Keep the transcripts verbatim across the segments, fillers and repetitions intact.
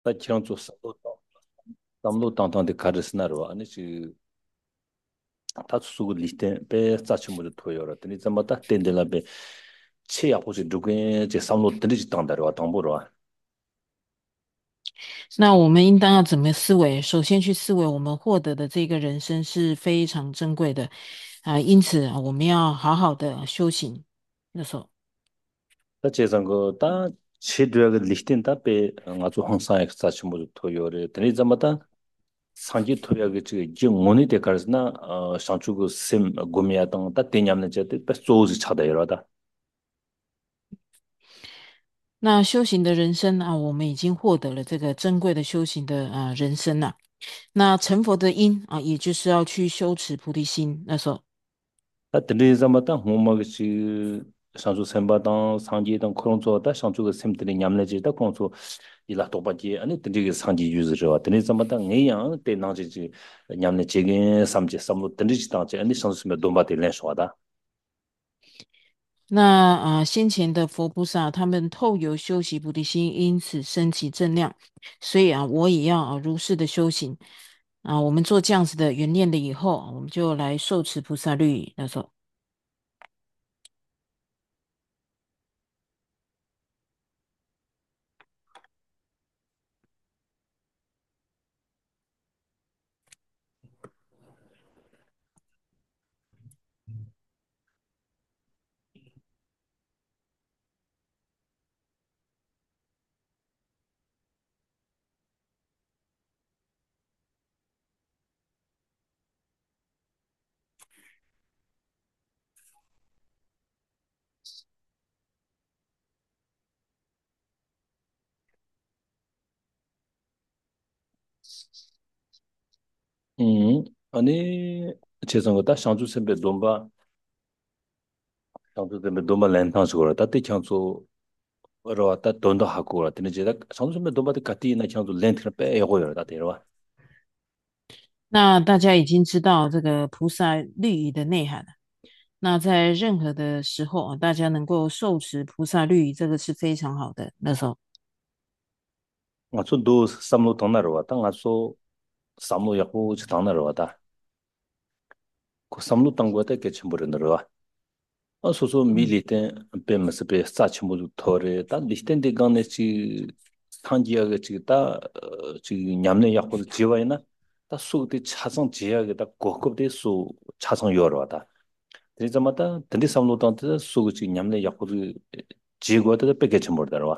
다 지랑 좀 삼로 땅땅데 가르스나로 아니 지 다수고 리스테 베 짜치무도 토요라 드니 잠바다 텐델라베 체야 혹시 누구의 제 삼로 드리지 땅다로 당보로 那我们应当要怎么思维？首先去思维，我们获得的这个人生是非常珍贵的啊，因此啊，我们要好好的修行。那时候， 다 제상고 다 체드가 리스텐 다베 아주 항상 짜치무도 토요레 드니 잠바다 상지 토야게 지 정원이 데카르스나 어 상추고 심 고미야 땅다 때냠네 제데 베 조지 차다이로다 那修行的人生啊，我们已经获得了这个珍贵的修行的啊人生啊。那成佛的因啊，也就是要去修持菩提心。那时候。 다 드니 잠바다 호마게 지 상주 셈바당 상지당 코론조다 상주가 셈들이 냠네지다 콘소 일라 도바지 아니 드리게 상지 유즈르와 드니 잠바다 녜양 때나지지 냠네 제게 삼제 삼로 드리지 당제 아니 상수면 돈바데 렌쇼다 那啊，先前的佛菩萨他们透由修习菩提心，因此升起正量，所以啊，我也要啊如是的修行啊。我们做这样子的圆念了以后，我们就来受持菩萨律。那时候， 음 아니 제성거다 상주 셈베 돈바 상주 셈베 돈바 렌탕스고라 다때 창소 로다 돈도 하고라 드니 제다 상주 셈베 돈바데 카티나 창소 렌트나 빼 요거요다 데로와 那大家已经知道这个菩萨律仪的内涵了。那在任何的时候啊，大家能够受持菩萨律仪，这个是非常好的。那时候。 ngaso do samlo tangnarowa ta ngaso samlo yakbo chi tangnarowa ta ko samlo tangwa ta ke chimbore narwa a so so mi liten pe mas pe sa chimbo thore ta listen de ganne chi tangji ya chi ta chi nyamne yakbo jiwa ina ta su de chasang jiya ge ta gokob de su chasang yorwa ta de zamata de samlo tang de su chi nyamne yakbo jiwa de pe ke chimbore narwa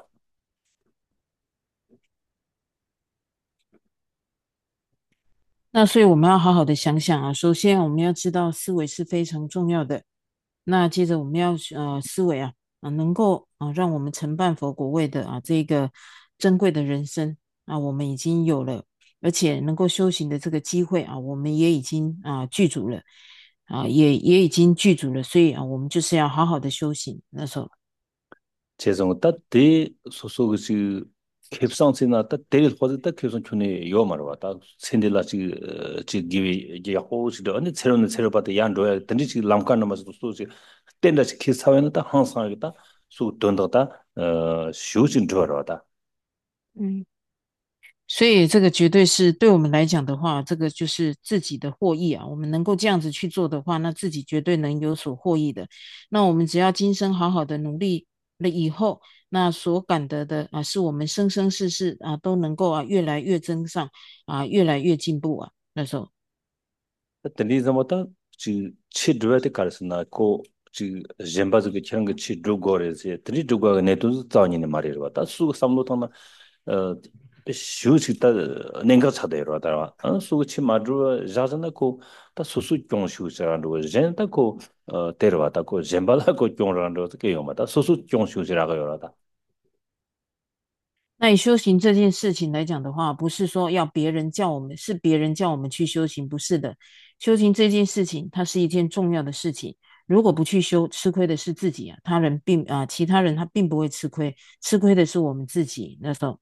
那所以我们要好好的想想啊，首先我们要知道思维是非常重要的。那接着我们要呃思维啊啊能够啊让我们承办佛果位的啊这个珍贵的人生啊，我们已经有了，而且能够修行的这个机会啊，我们也已经啊具足了啊，也也已经具足了，所以啊，我们就是要好好的修行。那时候。 재정 따데 소소그 캡상스나 따데 호즈 따 캡상 촌에 요 말어 왔다 신딜라 지 기비 지 호즈도 아니 새로운 새로 봐도 양도야 든지 지 람칸 넘어서 소지 땐다 지 키사회는 다 항상 하겠다 수 돈도다 어 쇼진 들어라다 嗯。所以这个绝对是对我们来讲的话，这个就是自己的获益啊。我们能够这样子去做的话，那自己绝对能有所获益的。那我们只要今生好好的努力了以后，那所感得的啊，是我们生生世世啊都能够啊越来越增上啊，越来越进步啊。那时候。 든지 좀었다 지 치드베데 카르스나 코 지 젬바즈 그 치는 거치 두고레세 드리 두고가 내도 자니네 말이라 왔다 수 삼로타나 어 슈치다 냉가 차대로 하다가 어 수치 마주 자자나 코다 수수 종슈자란도 젠다 코어 데려왔다 코 젬발라 코 종란도 어떻게 요마다 수수 종슈지라고 요라다 那以修行这件事情来讲的话，不是说要别人叫我们，是别人叫我们去修行，不是的。修行这件事情，它是一件重要的事情。如果不去修，吃亏的是自己啊，他人并啊，其他人他并不会吃亏，吃亏的是我们自己。那时候。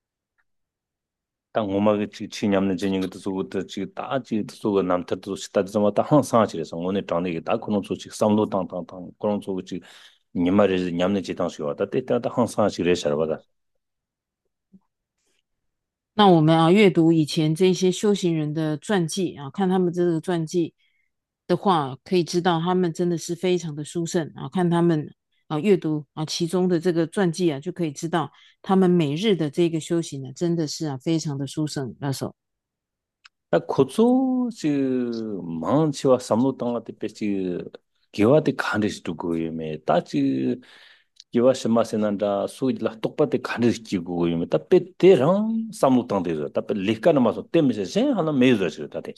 당 오마게 지 치냠네 제닝 것도 수고도 지 다지 수고 남터도 시다 좀 왔다 항상 지래서 오늘 장에 다 그런 소식 삼로 땅땅땅 그런 소식 니마르 냠네 지당 시와다 때때다 항상 지래 셔봐다 那我们啊，阅读以前这些修行人的传记啊，看他们这个传记的话，可以知道他们真的是非常的殊胜啊。看他们啊，阅读啊其中的这个传记啊，就可以知道他们每日的这个修行呢，真的是啊非常的殊胜。那时候， 다 고조 지 망치와 삼로 땅한테 빼지 기와데 칸데스 두고이메 따지 기와 셔마세난다 수이라 똑바데 칸데스 지고이메 따 빼테랑 삼로 땅데서 따 빼 리카나 마서 때문에 세 하나 메여서 다데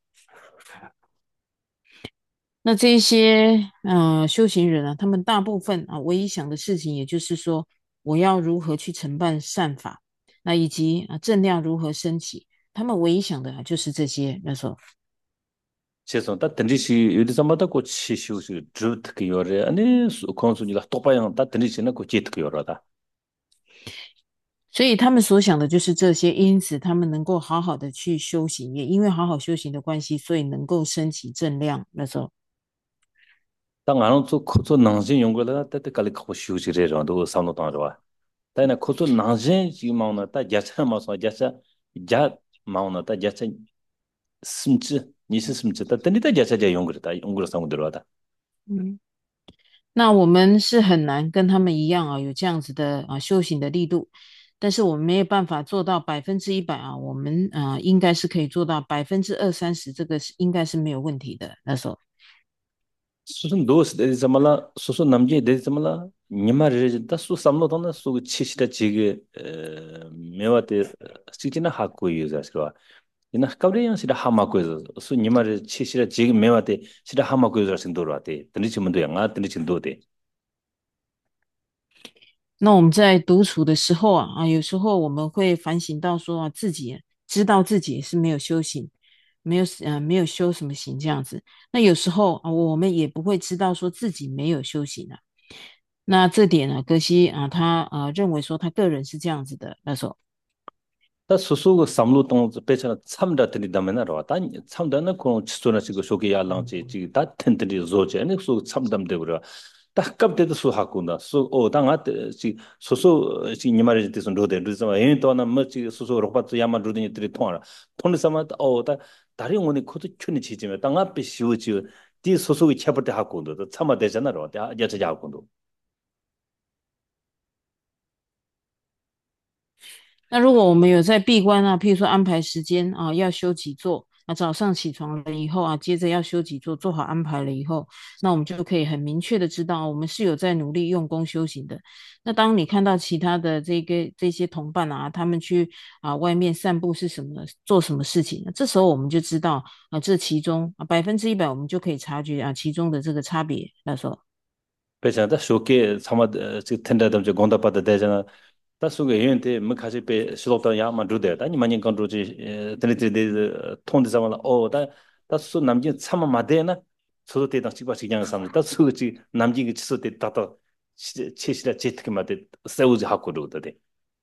那这一些呃修行人啊，他们大部分啊，唯一想的事情，也就是说，我要如何去承办善法，那以及啊正量如何升起，他们唯一想的啊就是这些。那时候。 세서 따 던지시 요리자마다 고 치시우시 주트게 요래 아니 콘수니가 똑바양 따 던지시나 고 제트게 요라다 所以他们所想的就是这些，因此他们能够好好的去修行，也因为好好修行的关系，所以能够升起正量。那时候， 땅 안은 또 코조 낭진 용거라 따때 깔리 갖고 시우시래라도 삼로 땅으로 ताना खुसो नाजे जी माउना ता जैसा मासो जैसा जा माउना ता जैसा सिमच निस सिमच ता तनी ता जैसा जा योंगर ता योंगर समुद्र वाता 嗯，那我们是很难跟他们一样啊，有这样子的啊修行的力度，但是我们没有办法做到百分之一百啊，我们啊应该是可以做到百分之二三十，这个是应该是没有问题的。那时候。 수순 도스 데지 자말라 수수 남제 데지 자말라 니마 레지 다 수 삼로 돈나 수 치시다 지게 메와테 시티나 하고 유자스와 이나 카브리양 시다 하마고 수 니마 레 치시다 지게 메와테 시다 하마고 유자신 도로와테 드니 치문도 양아 드니 친도데 那我们在独处的时候啊啊，有时候我们会反省到说啊，自己知道自己是没有修行，没有呃没有修什么行这样子。那有时候啊，我们也不会知道说自己没有修行啊。那这点呢，格西啊，他呃认为说他个人是这样子的。那时候， 다 소소 삼루 동 배차나 참다 들이다면은 다 참다는 그 치소나 지고 쇼게 알랑지 지 다 텐들이 조제 아니 소 참담데 그래 다 갑데도 수 하고나 소오 당아 지 소소 지 니마르지 뜻은 로데 루즈마 에인도나 뭐지 소소 로바트 야마 루드니 들이 통하라 통리사마 오다 다른 원이 코도 춘이 지지면 땅 앞에 시우지 디 소소의 쳐버대 하고도 참아 되잖아 로 야자 하고도 那如果我们有在闭关啊，譬如说安排时间啊，要休几座，那早上起床了以后啊，接着要休几座，做好安排了以后，那我们就可以很明确的知道，我们是有在努力用功修行的。那当你看到其他的这个这些同伴啊，他们去啊外面散步是什么，做什么事情，那这时候我们就知道啊，这其中啊百分之一百，我们就可以察觉啊其中的这个差别。那时候。 배잖아 쇼게 참아 지 텐다담 저 공다받다 되잖아 다 속에 얘한테 뭐 가지 배 실업다 야만 두대 아니 많이 건조지 드리드리 통데 잡아라 어다다 수 남진 참아 마대나 저도 때다 찍바 시장 삼다 다 수지 남진 그 치소 때 다다 치시라 제트게 마대 세우지 하고 그러더데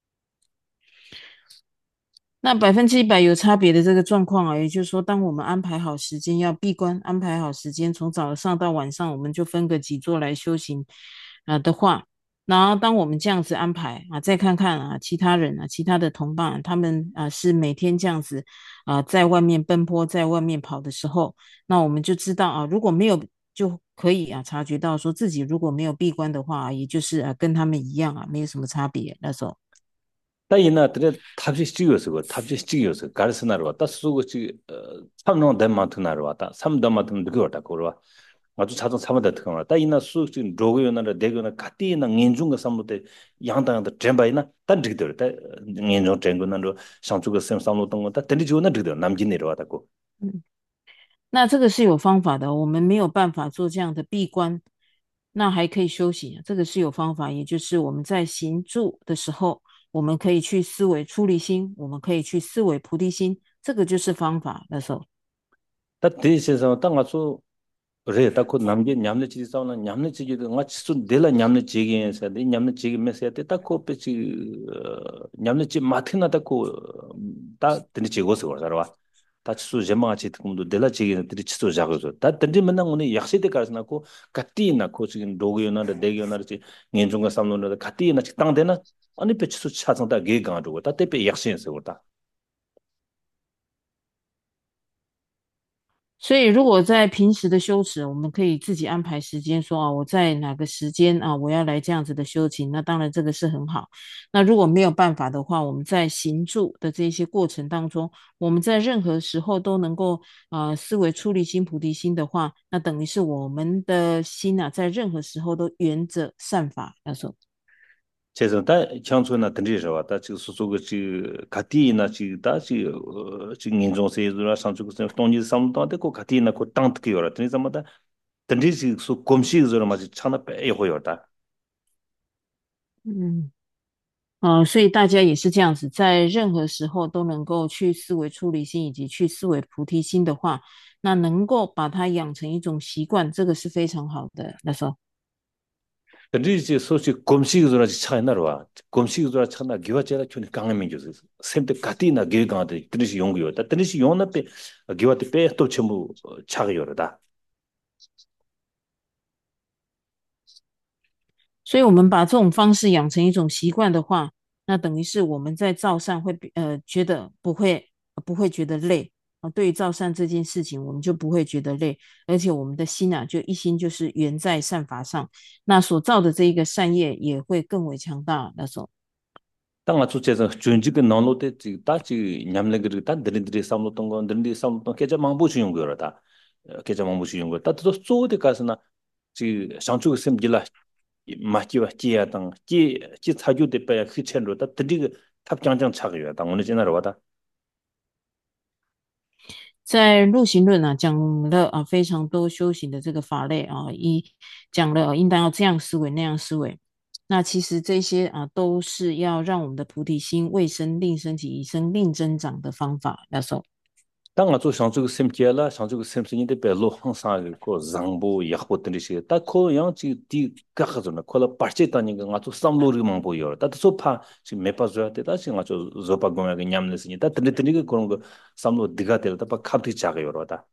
那百分之一百有差别的这个状况啊，也就是说，当我们安排好时间要闭关，安排好时间从早上到晚上，我们就分个几座来修行啊、的话，然后当我们这样子安排啊，再看看啊其他人啊，其他的同伴啊他们啊是每天这样子啊在外面奔波，在外面跑的时候，那我们就知道啊，如果没有就可以啊察觉到说自己如果没有闭关的话，也就是啊跟他们一样啊，没有什么差别那时候。 다이나 들에 탑지 찍어서 그 탑지 찍어서 가르스나로 왔다 수고 지 참노 대마트나로 왔다 삼담마트 그거 왔다 그거 아주 자동 삼다 특강 왔다 이나 수 지금 로고요나 대고나 같이나 인중가 삼로데 양당한테 잼바이나 단지들 다 인중 잼고나로 상주가 셈 삼로 동다 단지 좋나 드더 남진내로 왔다고 嗯。那这个是有方法的，我们没有办法做这样的闭关，那还可以修行啊，这个是有方法，也就是我们在行住的时候，我们可以去思维出离心，我们可以去思维菩提心，这个就是方法的时候。 다 대세서 땅 가서 그래 딱그 남게 냠네 지리 싸우나 냠네 지리도 nga chisu dela 냠네 지게 해서 데 냠네 지게 메세 때 딱고 빼지 냠네 지 마티나 딱고 다 드니 지고서 그러더라 다 치수 제마가 지금도 dela 지게 드리 치수 작어서 다 든지 맨날 오늘 약시대 가서나고 같이나 고 지금 로그요나 대교나 지 년중가 삼노나 같이나 땅되나 아니 빼 치수 차상다 게 강하고 다 때빼 약시에서 그렇다 所以，如果在平时的修持，我们可以自己安排时间，说啊，我在哪个时间啊，我要来这样子的修行。那当然，这个是很好。那如果没有办法的话，我们在行住的这些过程当中，我们在任何时候都能够呃思维出离心、菩提心的话，那等于是我们的心啊，在任何时候都沿着善法要走。 这种但乡村呢，等于是吧？他这个是做个这个卡地呢，这个他这个呃，这个民众谁说上这个是东西上当的，个卡地呢，个当的有了，等于怎么的？等于是说公司个嘛，就唱的白一会有的。 嗯。呃，所以大家也是这样子，在任何时候都能够去思维出离心以及去思维菩提心的话，那能够把它养成一种习惯，这个是非常好的。那时候， 等于是说是公司个是差那了哇，公司个差那给我家的去刚面就是，现在卡地那给刚的，等于是用有的，等于是用那边给我的别都全部差个有了的。 所以我们把这种方式养成一种习惯的话，那等于是我们在造善会比呃觉得不会不会觉得累啊。对于造善这件事情，我们就不会觉得累，而且我们的心啊，就一心就是缘在善法上，那所造的这一个善业也会更为强大。那时候。 当我做这种专职个农路的这个大这个伢们那个但等等的上路东个等等上路东，给这忙不去用个了的，呃，给这忙不去用个，但都做的开始呢，这个上周什么的了，马就接啊当接接差就得被黑钱了，但等这个他讲讲差个月，当我们现在的话的， 在入行论啊讲了啊非常多修行的这个法类啊，一讲了应当要这样思维那样思维。那其实这些啊都是要让我们的菩提心未生令升起，以生令增长的方法。那时候。 当我做上周个什么节了，上周个什么事情得被路行上个个让步也好等这些，但可样这第隔个种呢，可能八戒当年个我做上路这个忙不有，但是说怕是没法做的，但是我做做把工那个伢们的事情，但等你等你个可能个上路这个的，但把卡不起价个有了的。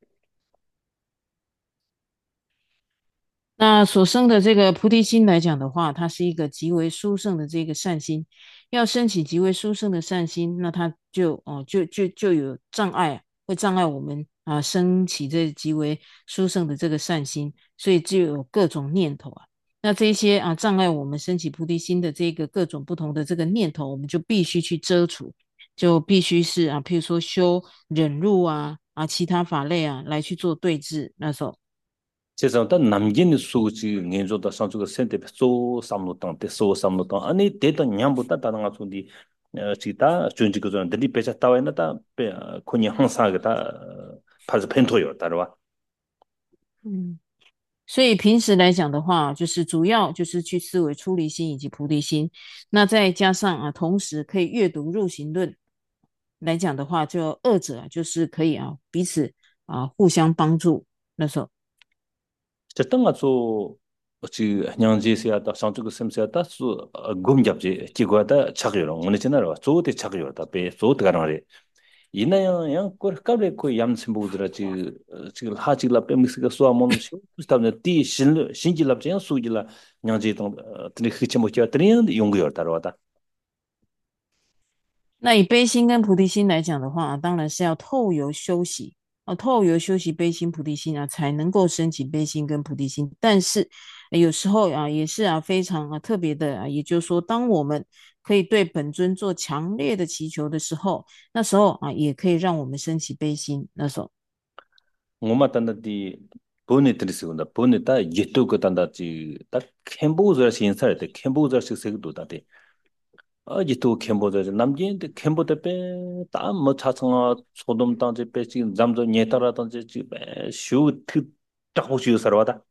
那所生的这个菩提心来讲的话，它是一个极为殊胜的这个善心。要升起极为殊胜的善心，那它就哦就就就有障碍，会障碍我们啊升起这极为殊胜的这个善心，所以就有各种念头啊。那这些啊障碍我们升起菩提心的这个各种不同的这个念头，我们就必须去遮除，就必须是啊，譬如说修忍辱啊啊其他法类啊来去做对治，那时候。 这种但南京的数据研究到上这个现在做三路当的做三路当，啊你得到伢不得到那个从的呃其他专职个种，等你别家单位那他别可能行啥个他怕是偏头有，对吧？ 嗯。所以平时来讲的话，就是主要就是去思维出离心以及菩提心，那再加上啊，同时可以阅读入行论来讲的话，就二者啊就是可以啊彼此啊互相帮助。那时候。 这等我做这娘家些的上这个什么些的是呃工业这结果的差个了，我们现在了做的差个了，的别做的个那里。이나양양그까베코얌친구들아지지하지라빼미스가소아몬시스타브디신신지랍지양수지라냥지동드니흐치모치아드니용구였다로다 那以悲心跟菩提心来讲的话，当然是要透由修习啊，透由修习悲心、菩提心啊，才能够升起悲心跟菩提心。但是呃有时候啊，也是啊非常啊特别的啊，也就是说，当我们可以对本尊做强烈的祈求的时候，那时候啊，也可以让我们升起悲心。那时候。 我们单单的不能得的时候呢，不能打一度个单单就打看不着现实的，看不着是谁个多大的。아, 이또 캠보다 남긴데 캠보다 빼다뭐 차창아 소돔 땅제 빼 지금 잠도 녀따라 땅제 지금 쇼트 딱고 쉬어 살아와다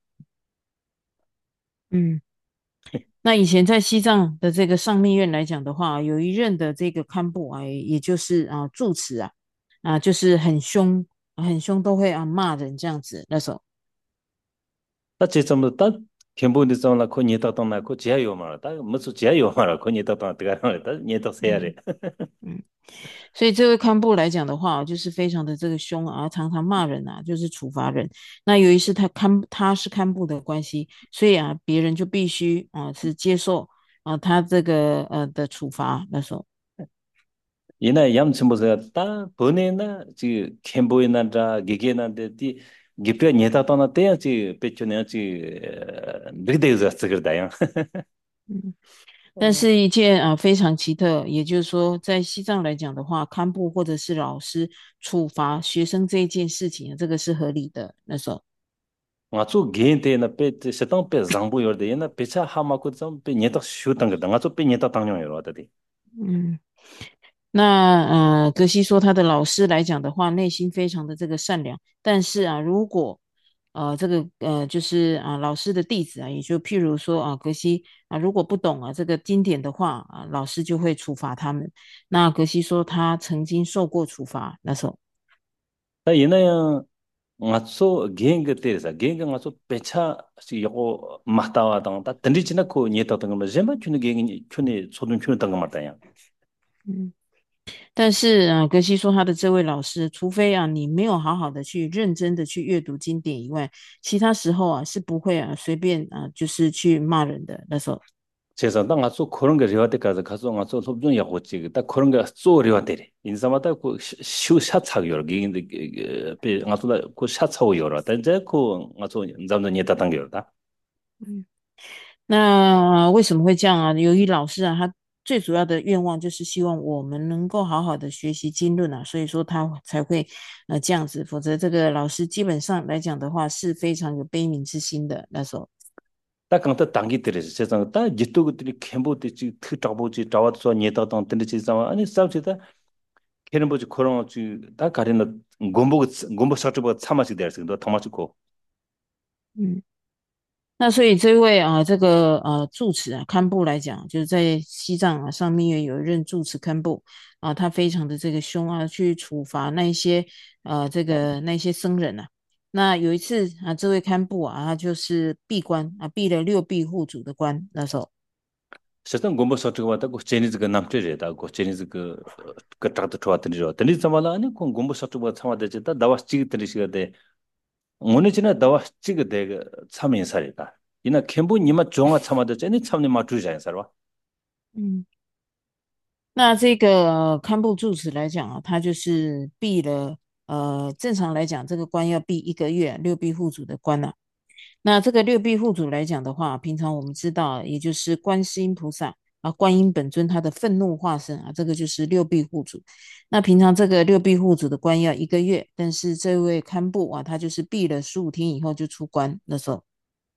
嗯。那以前在西藏的这个上密院来讲的话，有一任的这个堪布啊，也就是啊住持啊，啊就是很凶，很凶，都会啊骂人这样子。那时候。 나 제점도 딱 캠보디 좀나 코 녀따 땅나 코 제요 말아 다 무슨 제요 말아 코 녀따 땅 내가 다 녀따 세야래 嗯嗯。所以这位堪布来讲的话，就是非常的这个凶啊，常常骂人啊，就是处罚人。那由于是他堪他是堪布的关系，所以啊，别人就必须啊是接受啊他这个呃的处罚。那时候。 이나 얌침보자 다 보내나 지 캠보이나다 기게나데 기프야 녀다도나 때야지 베초네야지 르데우자 쓰거다요. 嗯。但是一件啊非常奇特，也就是说，在西藏来讲的话，堪布或者是老师处罚学生这一件事情，这个是合理的。那时候， ngazu gente na pe setang pe zangbu yorde na pecha hama ko zam pe nyeta shu tang da ngazu pe nyeta tang yong yoro da di 嗯，那呃，格西说他的老师来讲的话，内心非常的这个善良，但是啊，如果呃这个呃就是啊老师的弟子啊，也就譬如说啊格西啊如果不懂啊这个经典的话啊，老师就会处罚他们。那格西说他曾经受过处罚，那时候。 ta ina ya ngazu geng te sa geng ngazu pecha si yo mahta wa dang ta tandi china ko nyeta tang ma jema chune geng chune chodun chune tang ma ta ya 嗯。但是啊，格西说他的这位老师，除非啊你没有好好的去认真的去阅读经典以外，其他时候啊是不会啊随便啊就是去骂人的。那时候， 제가 나 가서 그런 거 리와데 가서 가서 가서 섭준 야고 찍 딱 그런 거쏘 리와데 인사마다 그 슈샷 차고 여기 근데 배 가서 그샷 차고 여러 근데 그 가서 잠도 니다 당겨다 嗯，那为什么会这样啊？由于老师啊，他最主要的愿望就是希望我们能够好好的学习经论啊，所以说他才会呃这样子，否则这个老师基本上来讲的话是非常有悲悯之心的。那时候。 딱 강다 당기 들으서 세상 다 지도 그들이 캠보데 지 트잡보지 잡아서 니다 당 근데 진짜 아니 싸우지다 걔는 뭐지 그런 거다 가리는 곰보 곰보 사트보 참아지 될수 너 도마치고 嗯。那所以这位啊，这个呃住持啊，堪布来讲，就是在西藏啊，上面也有一任住持堪布啊，他非常的这个凶啊，去处罚那一些呃这个那一些僧人啊。那有一次啊，这位堪布啊，他就是闭关啊，闭了六闭护主的关。那时候， 세상 곰보 사트고 왔다 고 제니즈 그 남체제다 고 제니즈 그 그딱도 좋았더니 저 근데 참말라 아니 그 곰보 사트고 참아대지다 나와 찍이 들으시가 돼 오늘 지나 나와 찍어 대가 참인 살이다 이나 캠보 니마 종아 참아대지 아니 참니 마주자 살와 嗯。那这个呃堪布住持来讲啊，他就是闭了呃，正常来讲，这个关要闭一个月，六闭护主的关啊。那这个六臂护主来讲的话，平常我们知道，也就是观世音菩萨啊，观音本尊他的愤怒化身啊，这个就是六臂护主。那平常这个六臂护主的关要一个月，但是这位堪布啊，他就是闭了十五天以后就出关，那时候。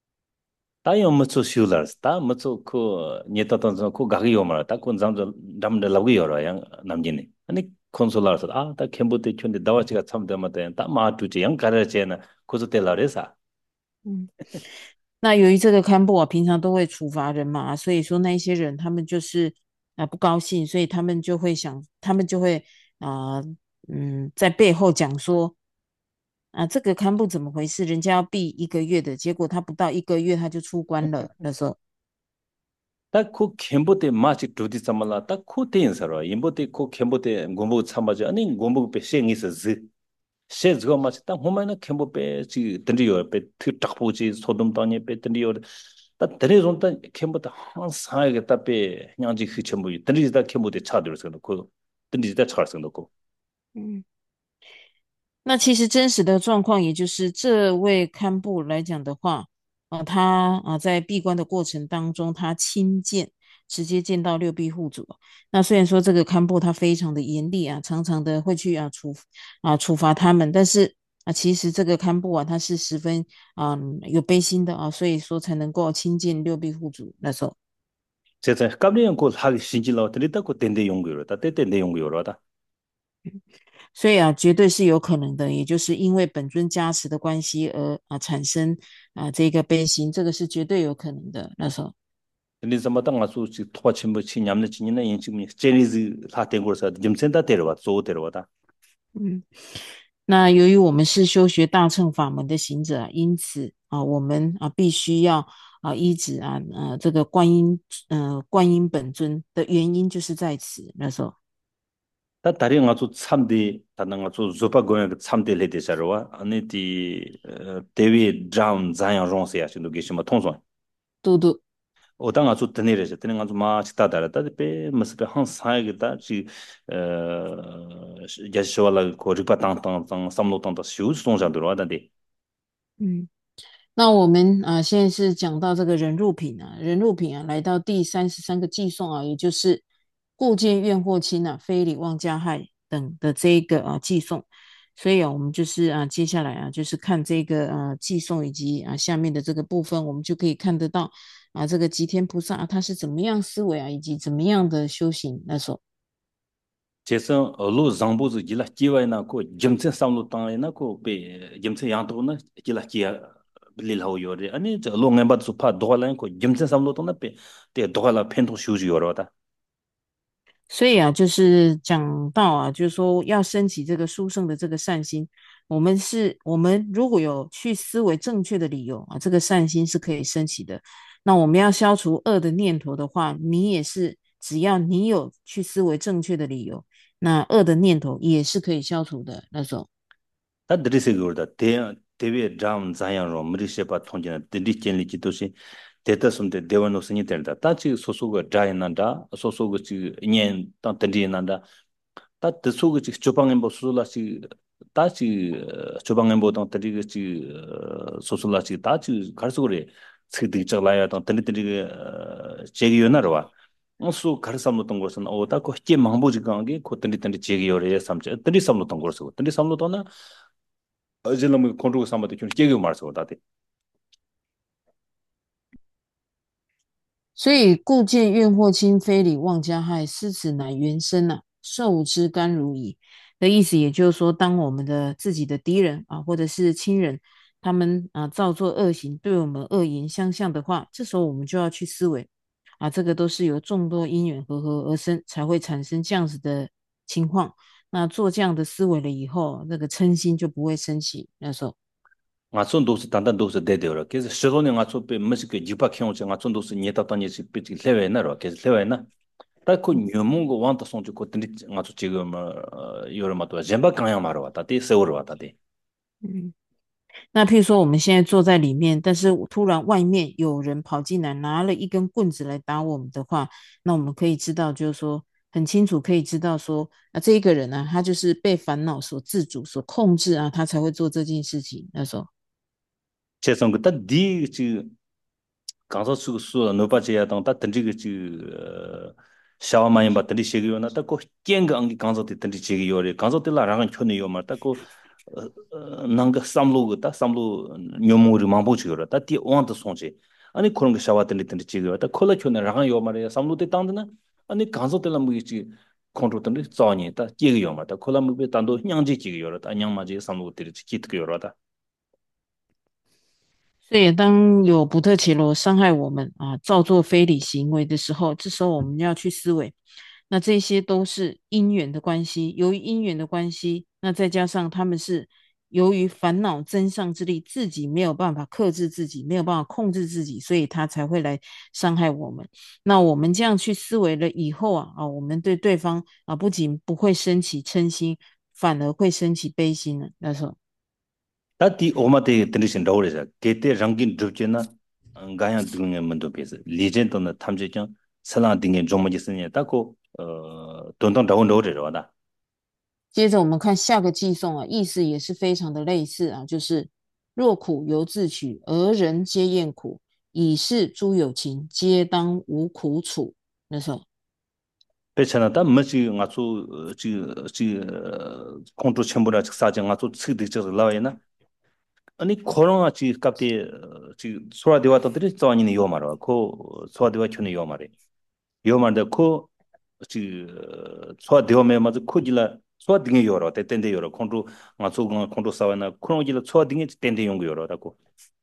다요 뭐저 슈라스 다 뭐저 그 니타던 그 가기 요마 다군 잠저 담데 라고 요라 양 남진이 아니 콘솔라서 아다 캠보데 촌데 다와치가 참데마데 다 마투지 양 가르제나 고저 텔라레사 嗯。那由于这个堪布啊，平常都会处罚人嘛，所以说那一些人他们就是啊、不高兴，所以他们就会想，他们就会啊、嗯，在背后讲说啊，这个堪布怎么回事？人家要闭一个月的，结果他不到一个月他就出关了。那时候， 딱그 캠보데 마치 두디 참말라 딱그 텐서로 임보데 그 캠보데 공부 참아져 아니 공부 배 생이서 즈 셰즈고 마치 딱 호마나 캠보베 지 던디요 베 트딱보지 소돔 땅에 베 던디요 다 드레존다 캠보다 한 사이게 답베 냥지 흐첨부 던디다 캠보데 차들어서 놓고 던디다 차서 놓고 嗯。那其实真实的状况，也就是这位堪布来讲的话，啊，他啊在闭关的过程当中，他亲见，直接见到六臂护主。那虽然说这个堪布他非常的严厉啊，常常的会去啊处啊处罚他们，但是啊其实这个堪布啊他是十分啊有悲心的啊，所以说才能够亲近六臂护主那时候。 제가 갑자기 그 하기 신질러 드리다 그 덴데 용구요 다 덴데 용구요라다 所以啊，绝对是有可能的，也就是因为本尊加持的关系而啊产生啊这个悲心，这个是绝对有可能的。那时候， 근데 zamata ngasu chi thoa chimbo chi nyamne chi nyina yin chi mi chenizi la tengur sa jimsenda terwa zo terwa da 嗯，那由于我们是修学大乘法门的行者啊，因此啊，我们啊必须要啊依止啊呃这个观音呃观音本尊的原因就是在此。那时候。 다 다리 ngasu 참디 다 ngasu zopa goya 그 참디 le de sarwa ani di dewi drown zaya rong se ya chi no ge shima tongso 嘟嘟。 오당 아주 드네르지 드네 아주 마 치다다라 다베 무스베 한 사이게다 지 어 야시와라 고리파 땅땅땅 삼로땅다 쉬우 송자들어 와다데 嗯。那我们啊，现在是讲到这个人入品啊，人入品啊，来到第三十三个寄送啊，也就是故见怨或亲啊，非礼妄加害等的这一个啊寄送。所以啊，我们就是啊，接下来啊，就是看这个啊寄送以及啊下面的这个部分，我们就可以看得到啊，这个吉天菩萨啊，他是怎么样思维啊，以及怎么样的修行那时候。 제선 얼로 장보즈 길라 기와이나 고 점체 삼로 땅이나 고베 점체 양도나 길라 기야 빌릴하고 요레 아니 저 롱엠바드 소파 도갈라인 고 점체 삼로 땅나 베 데 도갈라 펜토 슈즈 요로다 所以啊，就是讲到啊，就是说要升起这个殊胜的这个善心，我们是，我们如果有去思维正确的理由啊，这个善心是可以升起的。那我们要消除恶的念头的话，你也是，只要你有去思维正确的理由，那恶的念头也是可以消除的那种。 다 드리세 그러다 대 대베 람 자양로 머리셰바 통제나 드리 켄리 지도시 데이터스인데 대원노 스니 된다 다치 소소가 자이난다 소소가 지 년 땅던디난다 다 드소가 지 조방엠보 소소라시 다치 조방엠보 땅던디 지 소소라시 다치 갈수그래 스디 저라야 땅던디 제기요나로와 어수 가르삼노던 것은 어다 고 희게 망보지간게 고던디 던디 제기요래 삼제 던디 삼노던 것은 던디 삼노도나 어질러면 컨트롤 삼아도 좀 제기 말서 다데 所以故见怨或亲，非礼妄加害，斯此乃原生啊，受之甘如饴的意思。也就是说，当我们的自己的敌人啊，或者是亲人，他们啊造作恶行，对我们恶言相向的话，这时候我们就要去思维啊，这个都是由众多因缘和合而生，才会产生这样子的情况。那做这样的思维了以后，那个嗔心就不会升起。那时候。 ngason dos tandan dos de de ro kes shirone ngaso pe mus ke jipa khyon che ngason dos ni ta ta ni si pe chi lewe na ro kes lewe na ta ko nyumu go wan ta song ko tin ngaso chi go ma yor ma to jemba kan ya ma ro ta te se ro ta te 嗯。那譬如说，我们现在坐在里面，但是突然外面有人跑进来，拿了一根棍子来打我们的话，那我们可以知道，就是说很清楚，可以知道说，啊，这一个人呢、他就是被烦恼所自主、所控制啊，他才会做这件事情。那时候， che song ta di chi 강서 su su no pa che ya dang ta tendri ge chi shawa ma yin ba tendri she ge yo na ta ko kyen ga ang gi 강서 te tendri che ge yo re 강서 te la ra ga chho ne yo ma ta ko nang ga sam lo ga ta sam lo nyo mo ri ma bo chi yo ra ta ti on ta song che ani khon ga shawa tendri tendri che ge yo ta khola chho ne ra ga yo ma re sam lo te tang de na ani 강서 te la mu gi chi 컨트롤 tendri za ni ta che ge yo ma ta khola mu be tan do nyang ji chi ge yo ra ta nyang ma ji sam lo te chi ki ge yo ra ta 所以当有不特伽罗伤害我们啊，造作非礼行为的时候，这时候我们要去思维，那这些都是因缘的关系。由于因缘的关系，那再加上他们是由于烦恼增上之力，自己没有办法克制自己，没有办法控制自己，所以他才会来伤害我们。那我们这样去思维了以后啊，啊，我们对对方啊，不仅不会升起嗔心，反而会升起悲心了。那时候。 다디 오마데 드리신 라오레자 게테 랑긴 드브체나 가야 드응에 문도 베스 리젠도나 탐제장 살랑 딩게 좀마지 쓰냐 따고 어 돈돈 다운 로레로다 接着我们看下个寄送啊，意思也是非常的类似啊，就是若苦犹自取，而人皆厌苦，以是诸有情，皆当无苦处。那时候， 베차나 다 머지 가수 지 지 컨트롤 첨부라 사장 가수 츠디 저 라와이나 아니 코로나 지 갑데 지 소라디와 터들이 저니니 요마로 코 소라디와 촌이 요마레 요마데 코 지 소라디오메 마즈 코질라 소라딩이 요로 때텐데 요로 컨트롤 가수 컨트롤 사와나 코로나질라 소라딩이 텐데 용고 요로라고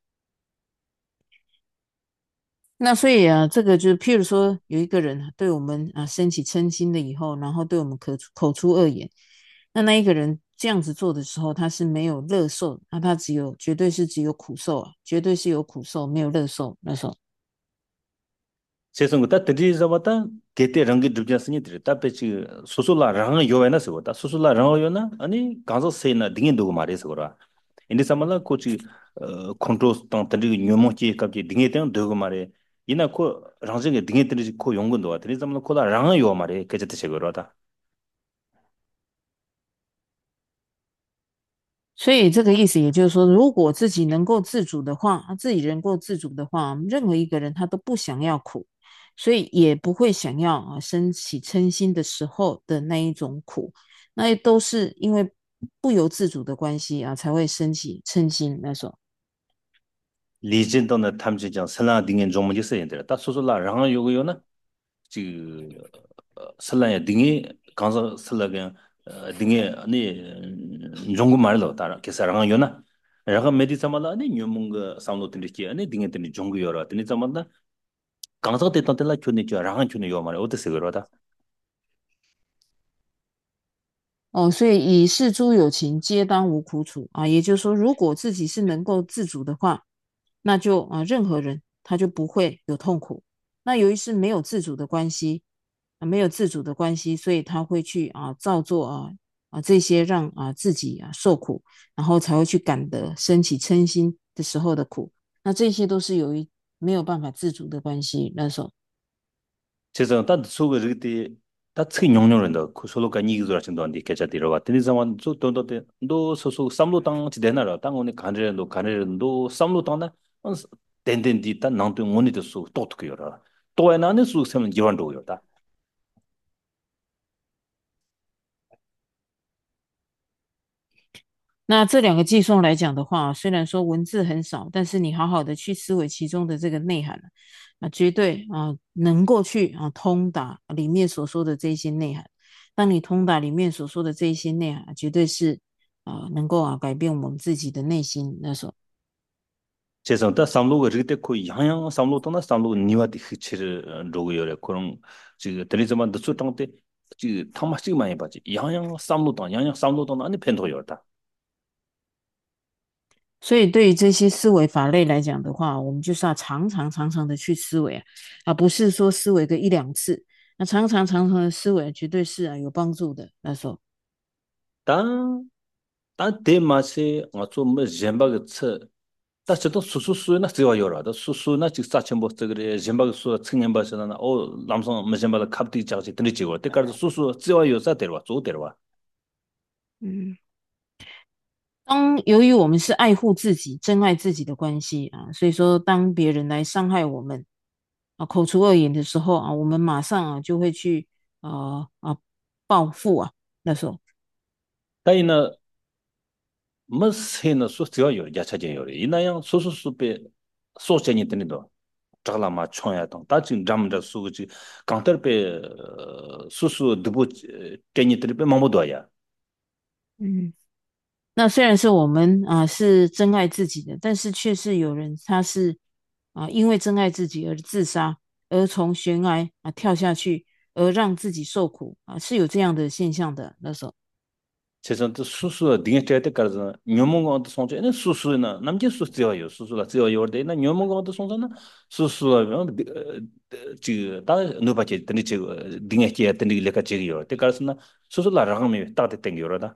那所以啊，这个就是譬如说，有一个人啊对我们啊升起嗔心了以后，然后对我们口出口出恶言，那那一个人这样子做的时候，他是没有乐受，那他只有绝对是只有苦受啊，绝对是有苦受，没有乐受。那时候。 세상 거다 드리 잡았다 게테 랑기 드브자스니 드리 따페치 소소라 랑 요에나 서다 소소라 랑 요나 아니 간서 세나 딩인 두고 말해서 그라 인디 사말라 코치 컨트롤 땅 드리 녀모치 갑지 딩에 땅 두고 말해 이나 코 랑정에 등에 뜨는지 코 용건도 와. 드니 zaman 코다 랑은 요 말에 그저 뜻이 그러다. 所以这个意思也就是说，如果自己能够自主的话，啊自己能够自主的话，任何一个人他都不想要苦，所以也不会想要啊升起嗔心的时候的那一种苦，那都是因为不由自主的关系啊，才会升起嗔心那种。 리진도는 탐지장 설랑 등에 좀 문제 있어야 다 소소라 랑은 요거요나. 지 설랑에 등에 강서 설랑에 등에 아니 종고 말로 따라 계산한 요나. 라가 메디 자마다 아니 뇽문가 상로 등지 아니 등에 등이 종고 요라. 등이 자마다 강서 때 때라 촌이 저 랑은 촌이 요 말에 어디서 그러다. 哦，所以以是诸有情，皆当无苦楚啊。也就是说，如果自己是能够自主的话，那就啊，任何人他就不会有痛苦。那由于是没有自主的关系啊，没有自主的关系，所以他会去啊造作啊啊这些让啊自己啊受苦，然后才会去感得升起嗔心的时候的苦。那这些都是由于没有办法自主的关系那时候。 제가 단 속에 이렇게 다 특히 용용는다 그 솔로가 니기도 하신다 안디 계좌 들어와 되는 zaman 저 돈도 너 소소 삼로 땅 지대나라 땅 오니 간레도 간레도 삼로 땅나 덴덴디 땅 남도 오니도 수 똑똑해요라 또 에나는 수 세면 기반도 요다 那这两个寄送来讲的话，虽然说文字很少，但是你好好的去思维其中的这个内涵啊，绝对啊能够去啊通达里面所说的这些内涵。当你通达里面所说的这些内涵，绝对是啊能够啊改变我们自己的内心那种。 제가 다 삼로가 이렇게 그 양양 삼로 땅나 삼로 니와디 흐치를 로고요래 그런 지금 되는 zaman 더 땅때 지금 탐마씩 많이 봐지 양양 삼로 땅 양양 삼로 땅 안에 펜도요다 所以对于这些思维法类来讲的话，我们就是要常常常常的去思维啊，而不是说思维个一两次。那常常常常的思维，绝对是啊有帮助的那时候。 단 단 대마세 어좀 젬바가 차 다시도 수수수나 지와요라다 수수나 직사 첨부 그래 젬바가 수 측년바서나 어 남성 젬바가 갑디 자지 드리지고 때까지 수수 지와요자 데려와 조 데려와 嗯。当由于我们是爱护自己、珍爱自己的关系啊，所以说当别人来伤害我们啊、口出恶言的时候啊，我们马上啊就会去啊啊报复啊。那时候， 다이나 머세나 수 지와요 야차제요 이나양 수수수배 소전이 드는도 자라마 총야 동 다진 잠다 수지 강터베 수수 드부 땡이 드베 마모도야 嗯，那虽然是我们啊是珍爱自己的，但是却是有人他是啊因为珍爱自己而自杀，而从悬崖啊跳下去，而让自己受苦啊，是有这样的现象的。那时候。 제선도 수수 딩에 때 때까지 녀몽고한테 손전에 수수나 남게 수수요 수수라 지어요 데나 녀몽고한테 손전나 수수가 지다 누바체 드니 지 딩에 때 드니 레카 지요 때까지나 수수라 라가메 따데 땡겨라다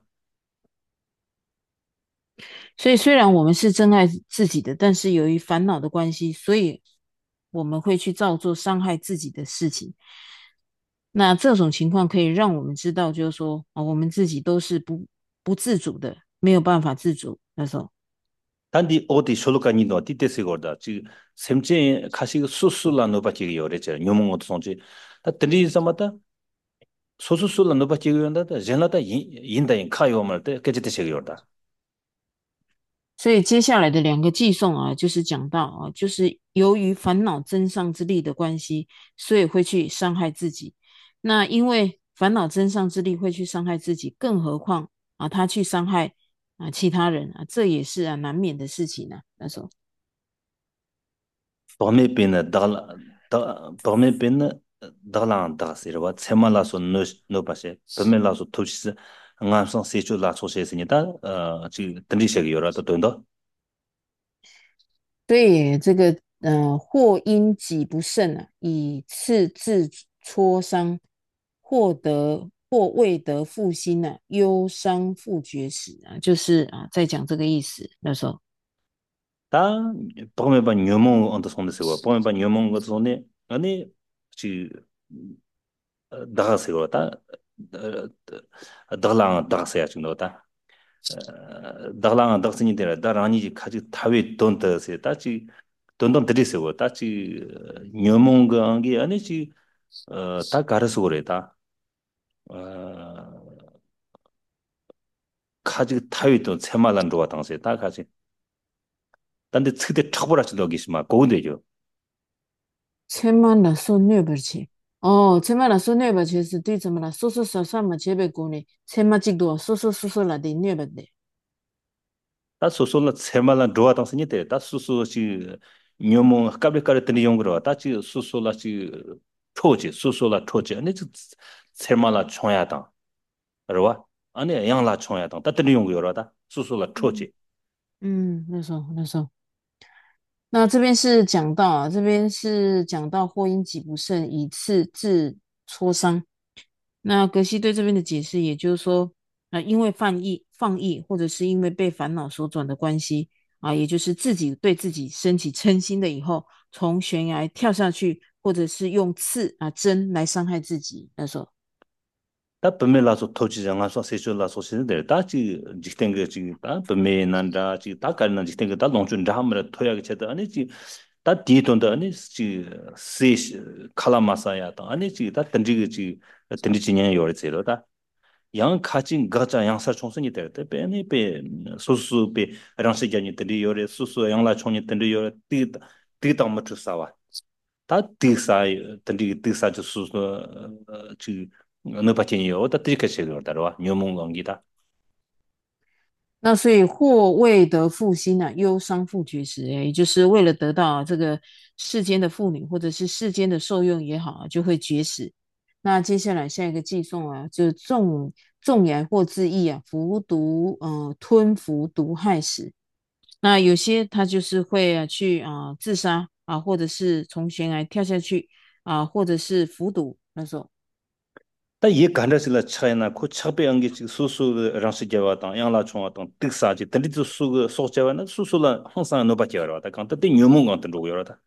所以虽然我们是珍爱自己的，但是由于烦恼的关系，所以我们会去造作伤害自己的事情。那这种情况可以让我们知道，就是说啊，我们自己都是不不自主的，没有办法自主那时候。 단디 어디 쇼로카니도 티테스 거다 지 셈제 카시 수수라 노바치 요레체 녀몽고도 손지 다 드니 사마다 수수수라 노바치 요한다 젠라다 인다인 카요말 때 깨지테 세요다 所以接下来的两个寄送啊，就是讲到啊，就是由于烦恼增上之力的关系，所以会去伤害自己。那因为烦恼增上之力会去伤害自己，更何况啊，他去伤害啊其他人啊，这也是啊难免的事情啊。那时候， 범에 bin dal da 범에 bin dalan da sirwa tsema la so no no pase 범에 la so tuchis ngam son se chu la so se ni da ji dri se yo ra to do 对这个呃，或因己不慎啊，以次自挫伤，或得或未得复心啊，忧伤复绝时啊，就是啊，在讲这个意思。那时候。 다 보면 봐 녀몽 언더 손데서 보면 봐 녀몽 거 손에 아니 지 다가세요 다 다랑 다가세야 진도다 다랑 다스니 데라 다랑이 가지 타위 돈더세 다지 돈돈 드리세요 다지 녀몽 거게 아니지 어다 가르서 그래다 어 가지 타위 돈 세말란 로가 당세 다 가지 근데 특대 처벌하지 너기시마 고운데죠 千万的受虐不起。哦，千万的受虐不起是对怎么了？说说说算嘛，前辈讲呢，千万几多，说说说说了的虐不的。 다 소소라 세말라 로아 당선이 돼. 다 소소시 녀모 까베까르 뜨니 용그로 다치 소소라시 초지 소소라 초지 아니 세말라 총야당 알아? 아니 양라 총야당 다 뜨니 용그요라다 소소라 嗯 초지 嗯，那时候那时候。那这边是讲到啊，这边是讲到或因己不慎，以次致挫伤。那格西对这边的解释，也就是说，啊、因为犯意、放逸，或者是因为被烦恼所转的关系啊，也就是自己对自己升起嗔心的以后，从悬崖跳下去，或者是用刺啊针来伤害自己。那时候， 다 범메라서 토지장아서 세쇼라서 신데 다치 직땡게 지 다 범메난다 지다 가는 직땡게 다 농준 다함을 토야게 쳐도 아니지 다 디돈다 아니지 세 칼라마사야다 아니지 다 던지게 지 던지지냐 요르세로다 양 카진 가자 양사 총선이 될때 베니 베 소수 베 랑시자니 던디 요레 소수 양라 총니 던디 요레 띠 띠다 맞추 싸와 다 띠사 던디 띠사 주 소수 지 no pachini yo ta trika shigor darwa nyomung angida 那所以或为得负心啊，忧伤复绝食，也就是为了得到这个世间的妇女或者是世间的受用也好啊，就会绝食。那接下来下一个寄送啊，就纵纵崖或自缢啊，服毒呃吞服毒害死。那有些他就是会啊去啊自杀啊，或者是从悬崖跳下去啊，或者是服毒那种。 ta ye ganda sila chayna ko chakpe angi chi su su rangsi jawa tang yang la chungwa tang tik sa chi tandi tu su ge sok jawa na su su la hong sang no pa jawa ra ta kang ta ti nyomung gang tan ro yo ra ta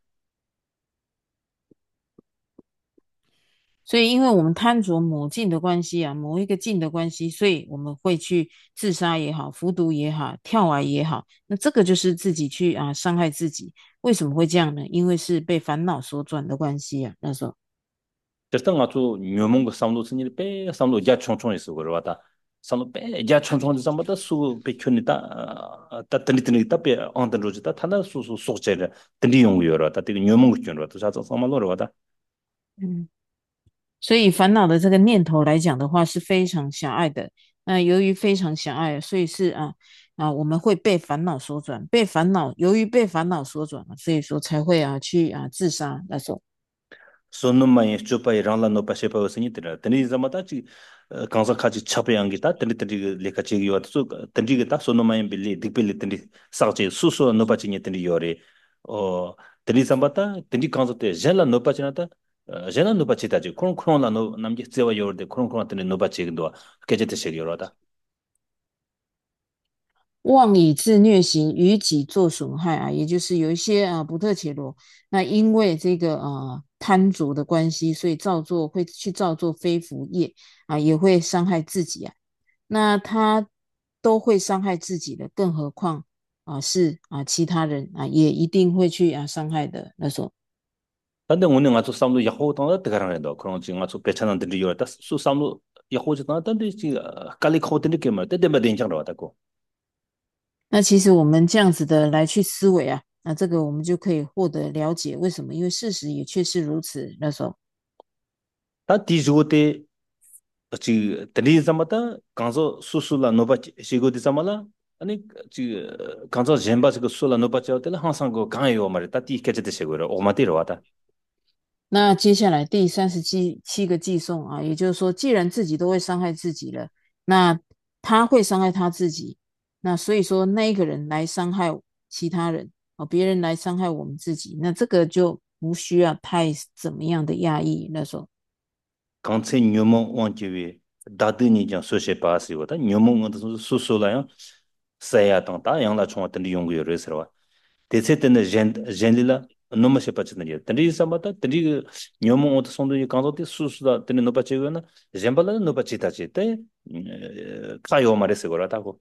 所以，因为我们贪着某境的关系啊，某一个境的关系，所以我们会去自杀也好，服毒也好，跳崖也好，那这个就是自己去啊伤害自己。为什么会这样呢？因为是被烦恼所转的关系啊。那时候， 저 nga chu nyomung ge samlo sini pe samlo ja chong chong isu go ra ta samlo pe ja chong chong sam ta su pe kyuni ta ta tani tani ta pe ang tan ro ta ta na su su sok che ra tani yong yo ra ta ti nyomung ge kyun ra ta sa sa ma lo ra ta 嗯，所以烦恼的这个念头来讲的话是非常狭隘的。那由于非常狭隘，所以是啊啊，我们会被烦恼所转，被烦恼，由于被烦恼所转了，所以说才会啊去啊自杀。那时候。 sonno mai chupa rang la no pa shepa wasini tira tani zama ta chi kangsa khachi chape yangi ta tani tani le khachi yo ta so tani ge ta sonno mai bi le dikpe le tani sa che su su no pa chi ni tani yore o tani zama ta tani kangsa te jela no pa chi na ta jela no pa chi ta ji kron kron la no nam ge tsewa yor de kron kron tani no pa chi ndo ke je te she yor ta 妄以自虐行，于己作损害啊，也就是有一些啊不特伽罗，那因为这个呃贪着的关系，所以造作会去造作非福业啊，也会伤害自己啊。那他都会伤害自己的，更何况啊是啊其他人啊，也一定会去啊伤害的那种。 근데 오늘 가서 삼도 야호 당다 대가라는데 그런 지금 가서 배차는 들이 요다 수 삼도 야호 지나 단데 지 깔리 코드니 게마 때때마 된장로 왔다고 那其实我们这样子的来去思维啊，那这个我们就可以获得了解为什么，因为事实也确实如此。那时候。 다 디주고테 지 드니 잠마다 간서 수수라 노바 시고디 잠마라 아니 지 간서 젬바스 그 수라 노바 쩨텔 항상 그 강요 말이 다 디케제데 시고로 오마디로 왔다 那接下来第三十七七个寄送啊，也就是说，既然自己都会伤害自己了，那他会伤害他自己，那所以说那一个人来伤害其他人啊，别人来伤害我们自己，那这个就不需要太怎么样的压抑。那时候， 강체 녀모 원지위 다드니 장 소셰 바스요 다 녀모 원도 수수라요 사야 당다 양라 총었던 용구요 레스라와 대체 때는 젠 젠리라 너무 셰파치는 근데 삼바다 근데 녀몽 어디 손도 강도티 수수다 때는 너 빠치고나 젠발라는 너 빠치다치 때 카요 말했어 거라다고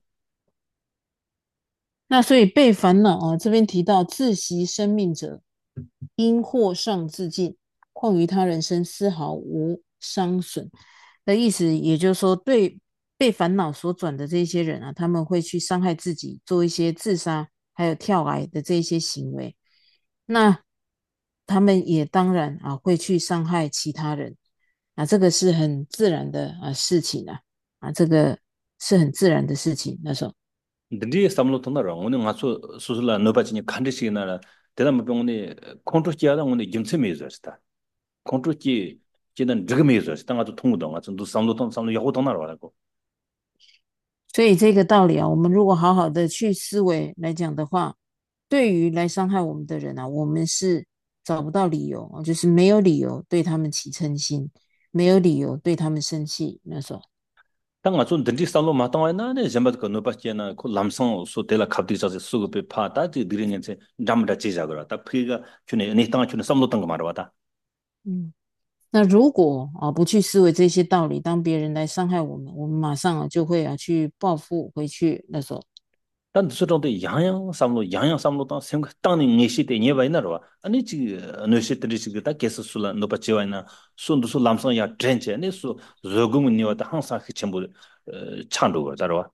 那所以被烦恼啊，这边提到自惜生命者，因祸上自尽，况于他人身丝毫无伤损的意思，也就是说，对被烦恼所转的这些人啊，他们会去伤害自己，做一些自杀还有跳崖的这些行为。那他们也当然啊会去伤害其他人啊，这个是很自然的啊事情啊啊，这个是很自然的事情。那时候。 근데 삼로 통나라 오늘 가서 수술라 너 빠치니 칸디시나라 대담 병원에 컨트롤지하다 오늘 김치 메이저스다 컨트롤지 지는 저거 메이저스 당아도 통도 가서 또 삼로 통 삼로 야고 통나라 와라고 所以这个道理啊，我们如果好好的去思维来讲的话，对于来伤害我们的人啊，我们是找不到理由，就是没有理由对他们起嗔心，没有理由对他们生气。那时候， 당아 좀 든지 삼로 마땅하나네 잠바도 그 노빠치나 그 람성 소텔라 갑디자서 수급에 파다 드리는데 잠다 제자거라 딱 피가 주네 네 당아 주네 삼로 당가 말아와다 嗯，那如果啊不去思维这些道理，当别人来伤害我们，我们马上啊就会啊去报复回去。那时候， 단 수정도 양양 삼로 양양 삼로 당 생각 땅이 니시 때 니바이나로 아니 지 너시 때리 지 그다 계속 술라 노빠치와이나 손도 술 람성 야 드렌체 네수 조금 니와다 항상 그 전부 찬도 자로와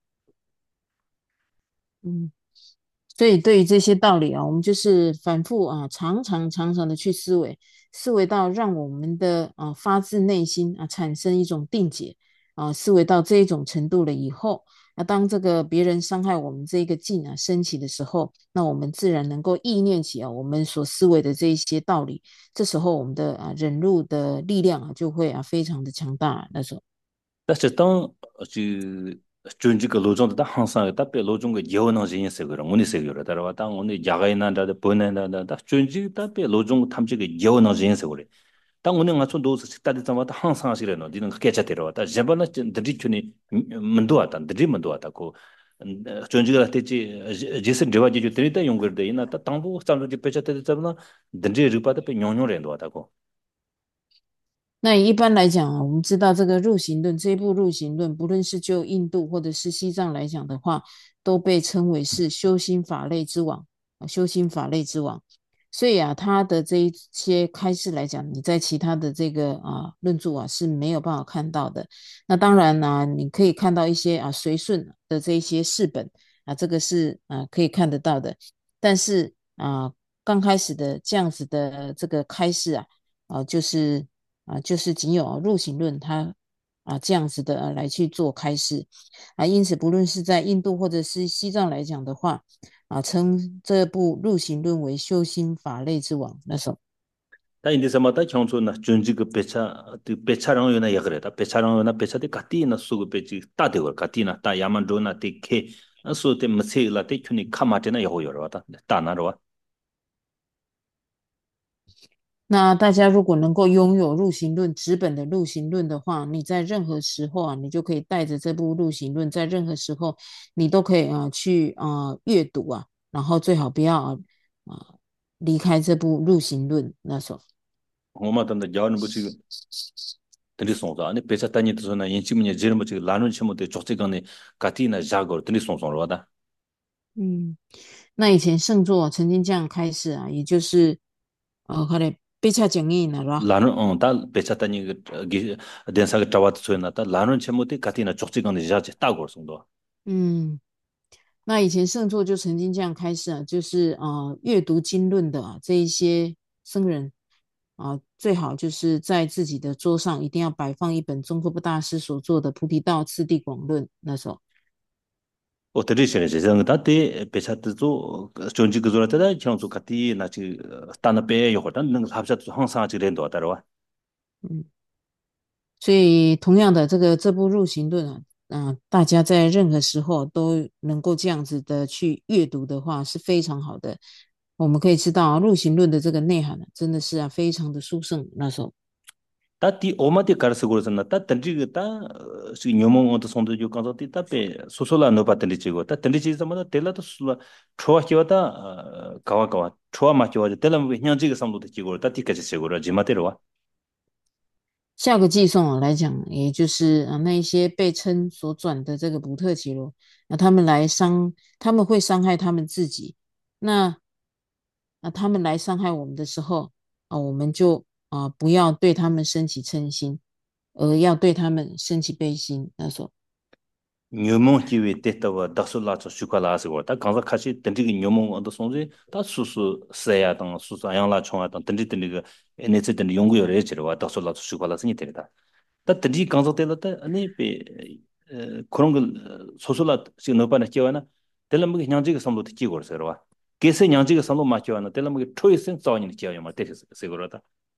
嗯。所以对于这些道理啊，我们就是反复啊，常常常常的去思维，思维到让我们的啊发自内心啊产生一种定解啊，思维到这一种程度了以后，那当这个别人伤害我们这一个劲啊升起的时候，那我们自然能够意念起啊我们所思维的这一些道理，这时候我们的啊忍辱的力量啊就会啊非常的强大。那时候， 다시 땅 지 준지가 로종다 항상 답에 로종가 예원한 진행세 그런 문이 세요라 따라와 땅 오늘 야가이나다 보내나다 준지 답에 로종 탐지가 예원한 진행세 그래 땅 오늘 가서 도서 식다리 잡아다 항상 하시려노 니는 그게 자대로 왔다 제발나 드리춘이 문도 왔다 드리 문도 왔다고 준지가 때지 제스 제와지 드리다 용거데 이나 땅부 상도지 배차때 잡나 드리 리파다 pe 뇽뇽렌도 왔다고 那一般来讲啊，我们知道这个入行论这一部入行论，不论是就印度或者是西藏来讲的话，都被称为是修心法类之王啊，修心法类之王。所以啊，他的这一些开示来讲，你在其他的这个啊论著啊是没有办法看到的。那当然呢、啊你可以看到一些啊随顺的这一些释本啊，这个是啊可以看得到的。但是啊，刚开始的这样子的这个开示啊。啊，就是啊，就是仅有入行论它啊这样子的、啊、来去做开示啊，因此不论是在印度或者是西藏来讲的话啊，称这部入行论为修心法类之王。那时候， 다 인디 사마다 경초나 준지 그 배차 그 배차랑 요나 야그래다 배차랑 요나 배차데 가티나 수고 배지 따데고 가티나 따 야만조나 데케 수테 머세라 데큐니 카마테나 여호여라다 따나로와 那大家如果能够拥有入行论纸本的入行论的话，你在任何时候啊，你就可以带着这部入行论，在任何时候你都可以啊去啊阅读啊，然后最好不要啊啊离开这部入行论。那时候。 고마던다 야는 뭐지 드리 송자 아니 배차 따니 드서나 인치문에 제르 뭐지 라는 치모데 쪽지간에 가티나 자고 드리 송송로다 嗯，那以前圣座曾经这样开示啊，也就是呃，他的被恰讲义呢，是吧？ 라는 어다 배차 따니 그 densa가 타와트 소나다 라는 치모데 가티나 쪽지간에 자제 따고 송도 嗯，那以前圣座就曾经这样开示啊，就是呃，阅读经论的啊这一些僧人啊，最好就是在自己的桌上一定要摆放一本宗喀巴大师所做的《菩提道次第广论》。那时候， 오트리션에 제정 다때 배차트도 존지 그조라다 경주 같이 나지 따나 빼 요거다 능 합샷도 항상 아직 렌도 따라와 嗯。所以，同样的，这个这部入行论啊，啊、大家在任何时候都能够这样子的去阅读的话，是非常好的。我们可以知道啊，入行论的这个内涵呢、真的是啊，非常的殊胜。那时候， 다 디 오마디 가르스 고르잖아. 다 던지가 다 시 녀몽 어디 손도 요 간서 디 답에 소소라 너 받던지 지고 다 던지지 좀다 텔라도 술라 초아키와다 가와가와 초아 마키와 텔라 그냥 삼도 지고 다 티까지 지고 지마테로와 下个寄送啊来讲，也就是啊那一些被称所转的这个补特伽罗，那他们来伤，他们会伤害他们自己。那啊他们来伤害我们的时候啊，我们就啊不要对他们升起嗔心，而要对他们升起悲心。那说， 녀몽 기회 때다와 다솔라서 슈칼라스고 다 강사 같이 던지기 녀몽 어디 손지 다 수수 세야 당 수수 아양라 총아 당 던지 던지기 에네츠 던지 연구열에 지르와 다솔라서 슈칼라스니 되다 다 던지 강사 때다 아니 베 그런 걸 소소라 지금 너바나 끼와나 텔람이 냥지가 삼도 듣기 거서와 게세 냥지가 삼도 마키와나 텔람이 초이센 싸우니 끼와요 마 되겠어 세고라다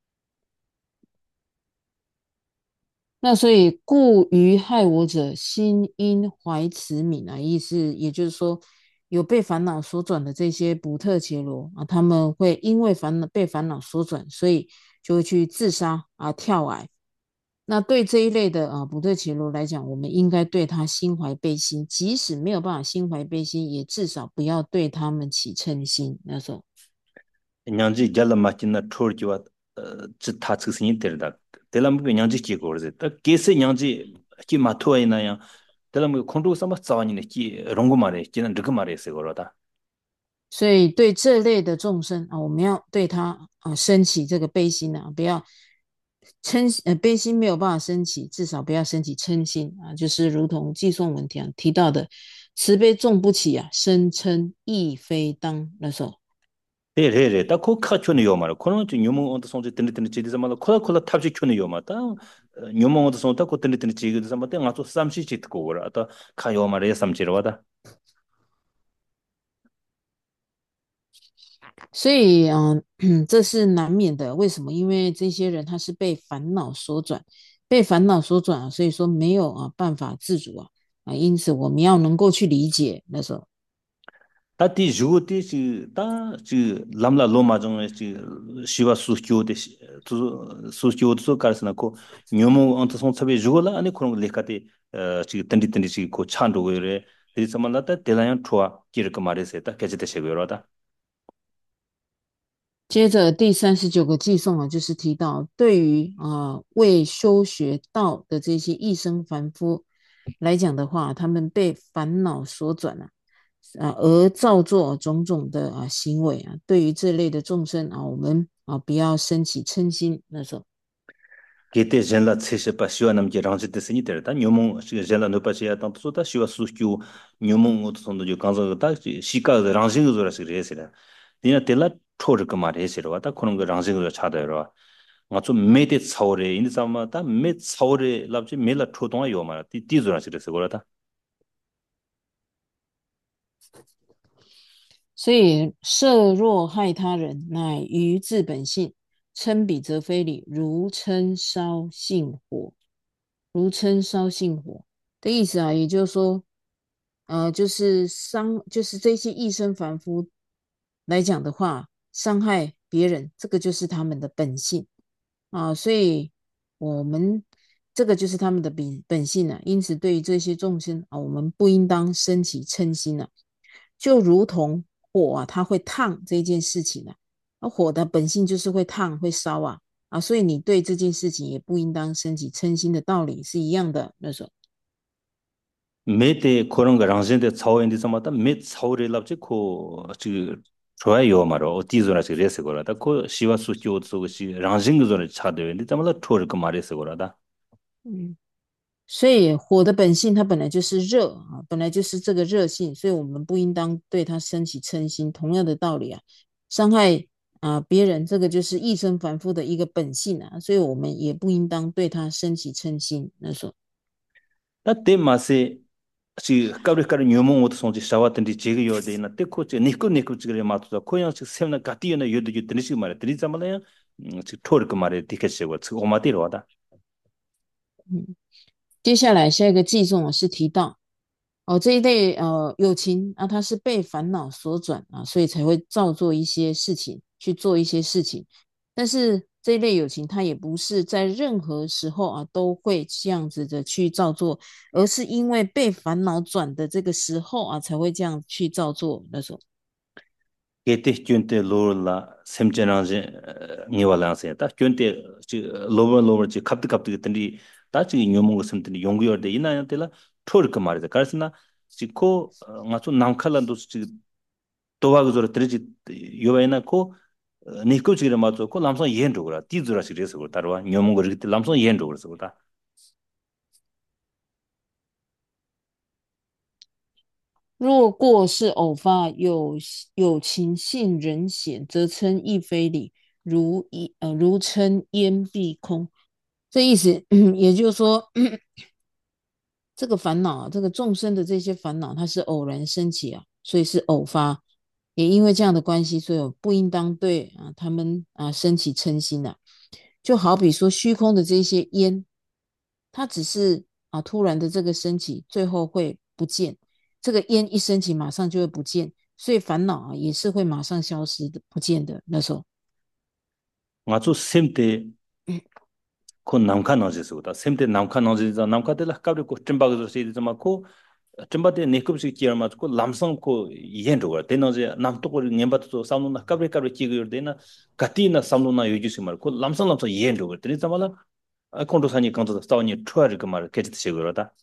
那所以故于害我者，心因怀慈悯啊，意思也就是说，有被烦恼所转的这些补特伽罗啊，他们会因为烦恼被烦恼所转，所以就会去自杀啊、跳崖。那对这一类的啊补特伽罗来讲，我们应该对他心怀悲心，即使没有办法心怀悲心，也至少不要对他们起嗔心。那时候， 냥지 잘라 마치나 토르지와 지 타츠스니 데르다 텔람이 냥지 키 고르제 다 게세 냥지 키 마토아이나야 텔람이 콘도 삼바 자와니네 키 롱고 마레 키는 르그 마레 세고로다 所以对这类的众生啊，我们要对他啊升起这个悲心啊，不要嗔呃悲心没有办法升起，至少不要升起嗔心啊，就是如同寄送文提提到的，慈悲重不起啊，生嗔亦非当那时候。 에레레 다 코카 촌이 요마라 코노 지 뇨몽 온도 손지 뜬리 뜬리 지디 자마다 콜라 콜라 탑지 촌이 요마다 뇨몽 온도 손다 코 뜬리 뜬리 지디 자마다 ngato 삼시 짓고 거라 다 카요마레 삼지로와다 所以啊、呃这是难免的。为什么？因为这些人他是被烦恼所转，被烦恼所转啊，所以说没有啊办法自主啊啊，因此我们要能够去理解那时候。 다디 주고디 지다지 람라 로마종 지 시와 수교데 수 수교도 가르스나고 뇨모 안토 손차베 주고라 아니 그런 레카데 지 던디 던디 지고 찬도고래 이 사만나다 데라양 투아 기르까 말에세다 개제데 세고요라다 接着第三十九个寄送啊，就是提到对于啊、呃未修学道的这些一生凡夫来讲的话，他们被烦恼所转啊，啊而造作种种的啊行为啊，对于这类的众生啊，我们啊不要升起嗔心。那时候， 게테 젠라 츠셰파 시와 남게 랑지 데스니 데르다 뇨몽 시 젠라 노파시야 탄토다 시와 수교 뇨몽 오토 손도 요 간자다 시카 랑징 조라시 레세라 디나 텔라 토르까 마레세로다 코는 거 랑징 조 차다요 ngacho mete chaure in sama ta me chaure labji mela thodong yo ma ti ti zura chire se gorata 所以设若害他人，乃于自本性，称彼则非礼，如称烧性火。如称烧性火的意思啊，也就是说，呃，就是伤，就是这些一生凡夫来讲的话，伤害别人，这个就是他们的本性啊，所以我们这个就是他们的本本性啊，因此对于这些众生啊，我们不应当升起嗔心啊，就如同火啊，它会烫这件事情啊，那火的本性就是会烫会烧啊。啊，所以你对这件事情也不应当升起嗔心的道理是一样的。那时候， mete koron ga rangjen de chao in sama ta me chao re labji ko chi choya yo maro ti zura chi re se gorata ko shiwa su kyo tsu shi rangjen ge zura cha de ni tamala thor ka mare se gorata 嗯，所以火的本性它本来就是热啊，本来就是这个热性，所以我们不应当对它升起嗔心。同样的道理啊，伤害啊别人，这个就是一生凡夫的一个本性啊，所以我们也不应当对他升起嗔心。那时候。 ta te ma se chi kabri kar nyomong ot sonji shawa tan di jege yo de na te ko chi nikko nikko chi re ma tu ko yang chi semna gati yo na yo de yo de shi mare tri zamala ya chi thor ka mare dikhe se go chi o ma ti ro da 嗯，接下来下一个寄送啊是提到哦这一类呃友情啊，他是被烦恼所转啊，所以才会造作一些事情去做一些事情。但是这一类友情，它也不是在任何时候啊都会这样子的去照做，而是因为被烦恼转的这个时候啊，才会这样去照做那种。 게테 균테 로르라 셈제나제 니왈랑세 다 균테 지 로버 로버 지 갑드 갑드 든디 다지 뇽몽 셈든디 용구여데 이나야텔라 토르크 마르데 카르스나 지코 나초 남칼란도 지 도와그조르 트리지 요바이나 코 니코 지르 마초 코 람선 이엔도그라 티즈라 시레스 고 타르와 뇽몽 거르기 람선 이엔도그르스 고다 若过是偶发，有有情性人显，则称亦非理，如一呃如称烟蔽空。这意思，也就是说，这个烦恼啊，这个众生的这些烦恼，它是偶然升起啊，所以是偶发。也因为这样的关系，所以不应当对啊他们啊升起嗔心啊。就好比说虚空的这些烟，它只是啊突然的这个升起，最后会不见。这个烟一升起，马上就会不见，所以烦恼啊也是会马上消失的，不见的。那时候， 나초 셈테 코 남카 나제스 고다 셈테 남카 나제자 남카텔라 까브리 코 템바그조 세디자마 코 템바데 네컵시 키야마 코 람상 코 이엔도가 데노제 남토고 냠바토 사우누나 까브리 까브리 키고르데나 가티나 사우누나 요주시 말코 람상 람상 이엔도가 데리자마라 콘도사니 칸토다 스타오니 투아르 그말 게지트 시고르다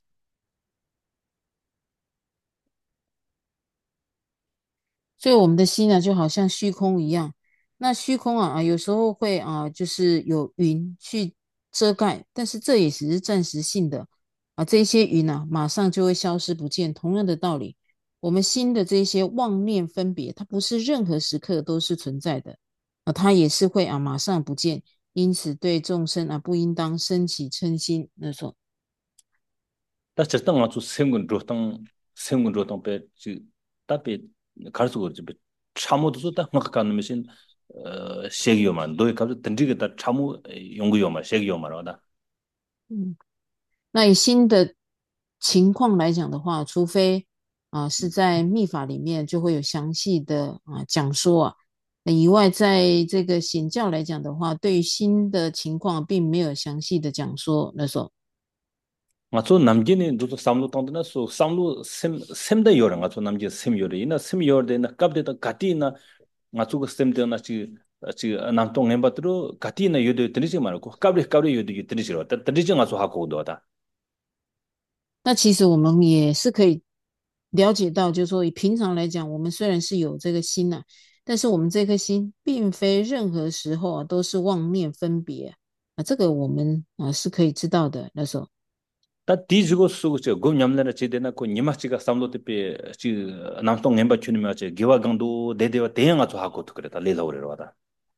所以我们的心呢，就好像虚空一样。那虚空啊啊，有时候会啊，就是有云去遮盖，但是这也只是暂时性的啊。这些云啊，马上就会消失不见。同样的道理，我们心的这些妄念分别，它不是任何时刻都是存在的啊，它也是会啊马上不见。因此，对众生啊，不应当升起嗔心。那说。 다 쳤던 아주 생군 조당 생군 조당 배지 답에 갈수 거지 참모도 다 막가는 미신 어 세기요만 너희 가서 던지게 다 참모 연구요만 세기요만 하다 嗯。那以新的情况来讲的话，除非啊、是在密法里面就会有详细的啊、讲说啊，那以外在这个显教来讲的话，对于新的情况并没有详细的讲说。那时候， 맞죠 남기는 도 삼로 땅도나 소 삼로 셈 셈다 요라 맞죠 남기 셈 요래 이나 셈 요르데나 갑데다 가티나 맞죠 그 셈데나 지 지 남동 엠바트로 가티나 요데 드리지 말고 갑리 갑리 요데 드리지로 드리지 가서 하고 도다 那其实我们也是可以了解到，就是说以平常来讲，我们虽然是有这个心呐、啊但是我们这颗心并非任何时候啊都是妄念分别啊，这个我们啊是可以知道的。那时候。 다 뒤지고 쓰고 저 곰냠내라 제대나 고 니마치가 삼로테페 지 남동 엠바 추니마 저 기와강도 내대와 대응하죠 하고 또 그랬다 레다 오래로 하다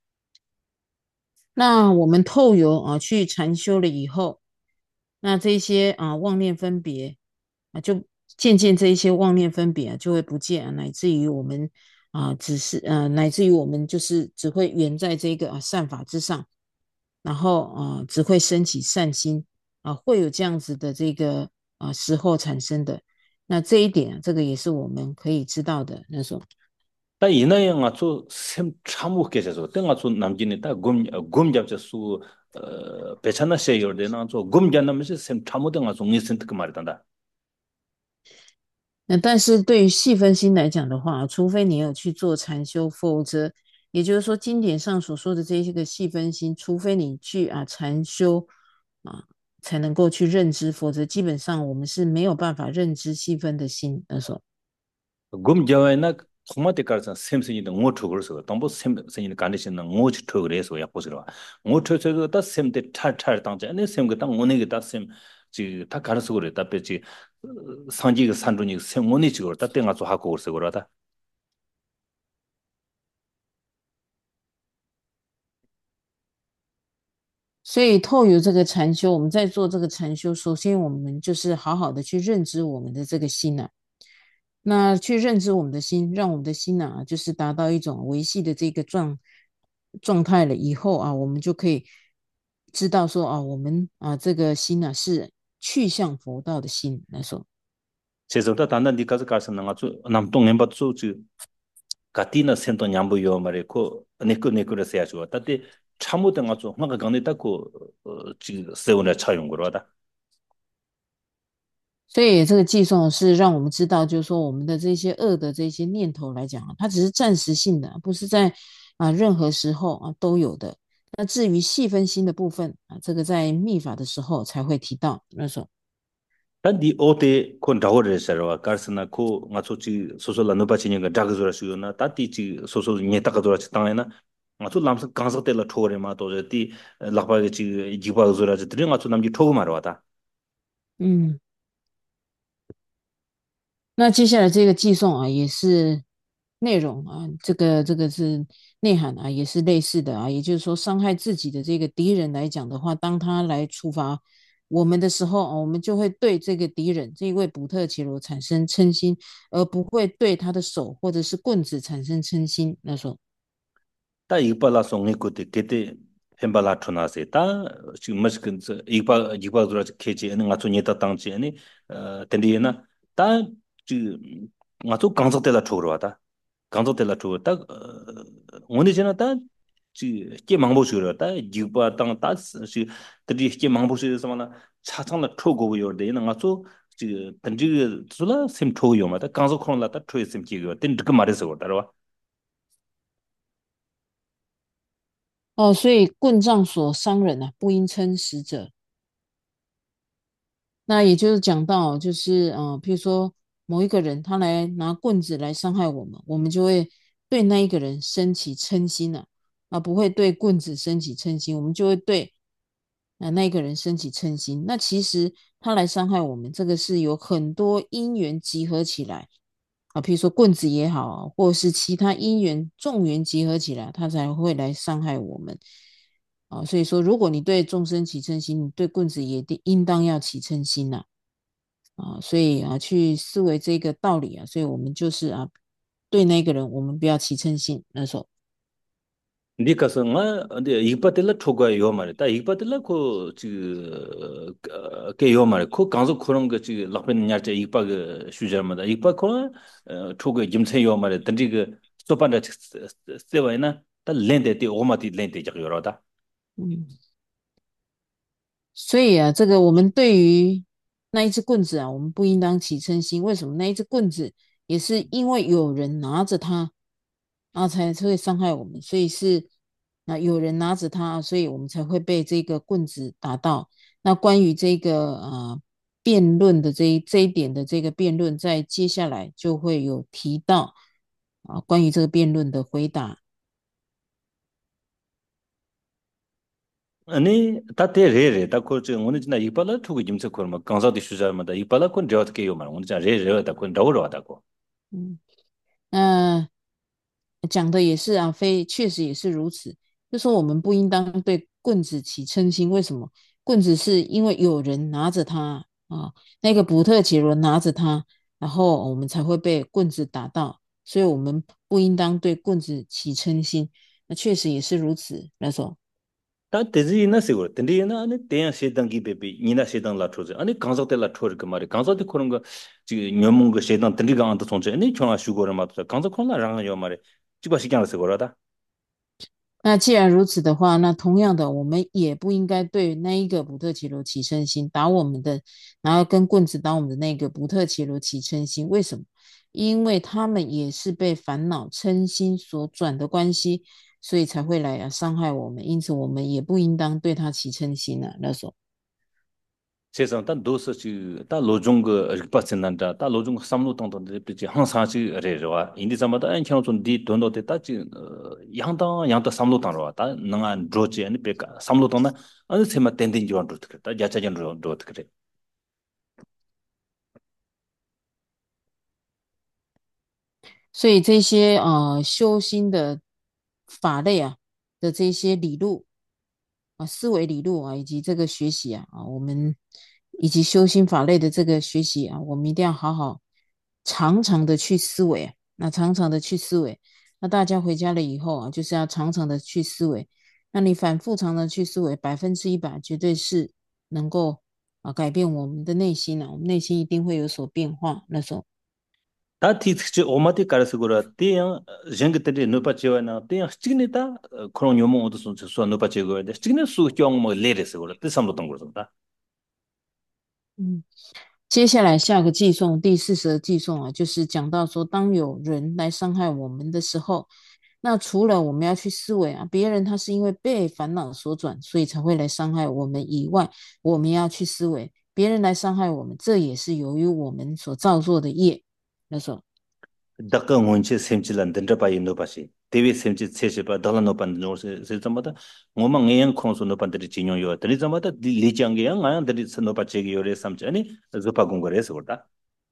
那我们透由啊去禅修了以后，那这些啊妄念分别啊，就渐渐这一些妄念分别啊就会不见啊，乃至于我们啊只是呃乃至于我们就是只会圆在这个啊善法之上，然后啊只会升起善心啊，会有这样子的这个啊时候产生的。那这一点啊，这个也是我们可以知道的那种。 다 이나양 아주 샘 참고 계셔서 땡아 주 남기니 다곰 곰잡자 수 배차나 셰요데나 저 곰잡나면서 샘 참고된 아주 니센트 그 말이다 那但是对于细分心来讲的话，除非你有去做禅修，否则也就是说经典上所说的这些个细分心，除非你去啊禅修啊，才能够去认知，否則基本上我们是没有办法认知细分的心。那时候， 곰잡아이나 토마테 가르선 샘생이도 뭐 ठो그르서 동보 샘생이 간디신 뭐 ठो그레서 야 보시라 뭐 ठो서 다 샘데 탈탈 당자 네 샘가 당 오네게 다샘 지다 가르서 그래 답배지 상지가 산존이 샘 오네 지고 다 땡아서 하고 그러서 그러다 所以透由这个禅修，我们在做这个禅修，首先我们就是好好的去认知我们的这个心呐、那去认知我们的心，让我们的心呐、就是达到一种维系的这个状状态了以后啊，我们就可以知道说啊，我们啊这个心呐、是去向佛道的心来说。 제정다 단단 니까지 가서 나가 주 남동 엠바츠 주 가티나 센터 냠부요 말이고 네코 네코를 세야죠. 따데 참모된 아주 뭔가 강내 닦고 어 지금 세운에 차용 거로다. 所以这个寄送是让我们知道，就是说我们的这些恶的这些念头来讲啊，它只是暂时性的，不是在啊任何时候啊都有的。那至于细分心的部分啊，这个在密法的时候才会提到。那时候， 단디 오테 콘 다오르서와 가르스나 코 마초치 소소 라노바치니가 다그조라시요나 따티치 소소 녜타가조라치 땅에나 마초 람스 강석텔라 토레마 도제티 락바게치 지바조라치 드링 마초 남지 토고 말와다 嗯，那接下来这个寄送啊，也是内容啊，这个这个是内涵啊，也是类似的啊。也就是说，伤害自己的这个敌人来讲的话，当他来处罚我们的时候啊，我们就会对这个敌人这一位卜特伽罗产生嗔心，而不会对他的手或者是棍子产生嗔心。那时候， 다 이발라 송이 코테 게테 햄발라 토나세 다 지금 머스근 이바 이바 조라 케지 아니 가초 녜타 땅지 아니 텐디에나 다 지금 가초 강석텔라 토그러와다 강석텔라 토고 딱 오늘 전에 다 지, 게 망보시러다 이바 땅다 지, 들이 게 망보시서만 차창나 토고 요데 나 가초 지, 던지 줄라 심 토고 요마다 강석 콘라다 토이 심 기고 된 그 말에서 거다로 哦，所以棍杖所伤人啊，不应称使者。那也就是讲到，就是呃，譬如说某一个人他来拿棍子来伤害我们，我们就会对那一个人升起嗔心了，啊，不会对棍子升起嗔心，我们就会对啊那一个人升起嗔心。那其实他来伤害我们，这个是有很多因缘集合起来啊，譬如说棍子也好，或者是其他因缘众缘集合起来，他才会来伤害我们。啊，所以说，如果你对众生起嗔心，你对棍子也得应当要起嗔心呐。啊，所以啊，去思维这个道理啊，所以我们就是啊，对那个人，我们不要起嗔心。那时候， 니가서 nga ande 이바텔라 초가 요 말에 다 이바텔라 코지 게요 말에 코 강서 그런 거지 락벤 냐제 이바 그 슈저마다 이바 코 초가 짐세 요 말에 던지 그 소반다 세와이나 다 렌데티 오마티 렌데 작 요라다 嗯，所以啊，这个我们对于那一只棍子啊，我们不应当起嗔心。为什么？那一只棍子也是因为有人拿着它，啊，才会伤害我们。所以是啊，有人拿着它，所以我们才会被这个棍子打到。那关于这个啊辩论的这一这一点的这个辩论，在接下来就会有提到啊，关于这个辩论的回答。 아니 다테 레레 다코 저 오늘 진짜 이발라 초가 짐세 코마 강서디 슈저마다 이발라 콘 저트 게요 말 오늘 진짜 레레 다코 다오로다고 嗯，那讲的也是啊，非确实也是如此。就说我们不应当对棍子起嗔心，为什么？棍子是因为有人拿着它啊，那个卜特伽罗拿着它，然后我们才会被棍子打到，所以我们不应当对棍子起嗔心。那确实也是如此。那说， 다 대지 있나 세고 근데나 아니 대야 세당 기베비 니나 세당 라트로제 아니 강석대 라트로 그 말이 강석대 그런 거 지금 녀문 거 세당 든리가 안도 손제 아니 총아 슈고를 맞다 강석 콜라 랑 요 말이 지바 시장을 세고라다 那既然如此的话，那同样的，我们也不应该对那一个卜特伽罗起嗔心，打我们的，然后跟棍子打我们的那个卜特伽罗起嗔心。为什么？因为他们也是被烦恼嗔心所转的关系，所以才会来啊伤害我们。因此，我们也不应当对他起嗔心啊。那时候， 세상 단 도서 지다 로종 거 리파센난다 다 로종 삼로 동동데 비지 항상 지 레저와 인디 잠마다 안 켜놓은 디 돈도 됐다 지 양당 양도 삼로 동로 왔다 너가 드로지 아니 베까 삼로 동나 아니 세마 땡땡 지원 도 그랬다 야차전 도 그래 所以这些呃修心的法类啊的这些理路啊思维理路啊以及这个学习啊啊我们以及修心法类的这个学习啊，我们一定要好好常常的去思维啊，那常常的去思维。那大家回家了以后啊，就是要常常的去思维。那你反复常常去思维，百分之一百绝对是能够啊改变我们的内心啊，我们内心一定会有所变化。那时候。 다 티치 오마티 가르스고라 대양 쟁그들이 노파치와나 대양 스tig니다 그런 요모 어디서 수 노파치고야 돼 스tig네 수 경모 레레스고라 뜻삼도 거다 嗯。接下来下个寄送第四十个寄送啊，就是讲到说，当有人来伤害我们的时候，那除了我们要去思维啊，别人他是因为被烦恼所转，所以才会来伤害我们以外，我们要去思维，别人来伤害我们，这也是由于我们所造作的业。那时候， dakka ngonche semchilan dendra pa yin no pa shi tewe semchi tseche pa dala no pan no se se zamada ngoma ngeyang khonso no pan de chinyo yo tani zamada li chang ge nga yang de no pa che ge yo re samcha ani zopa gong gore se gorda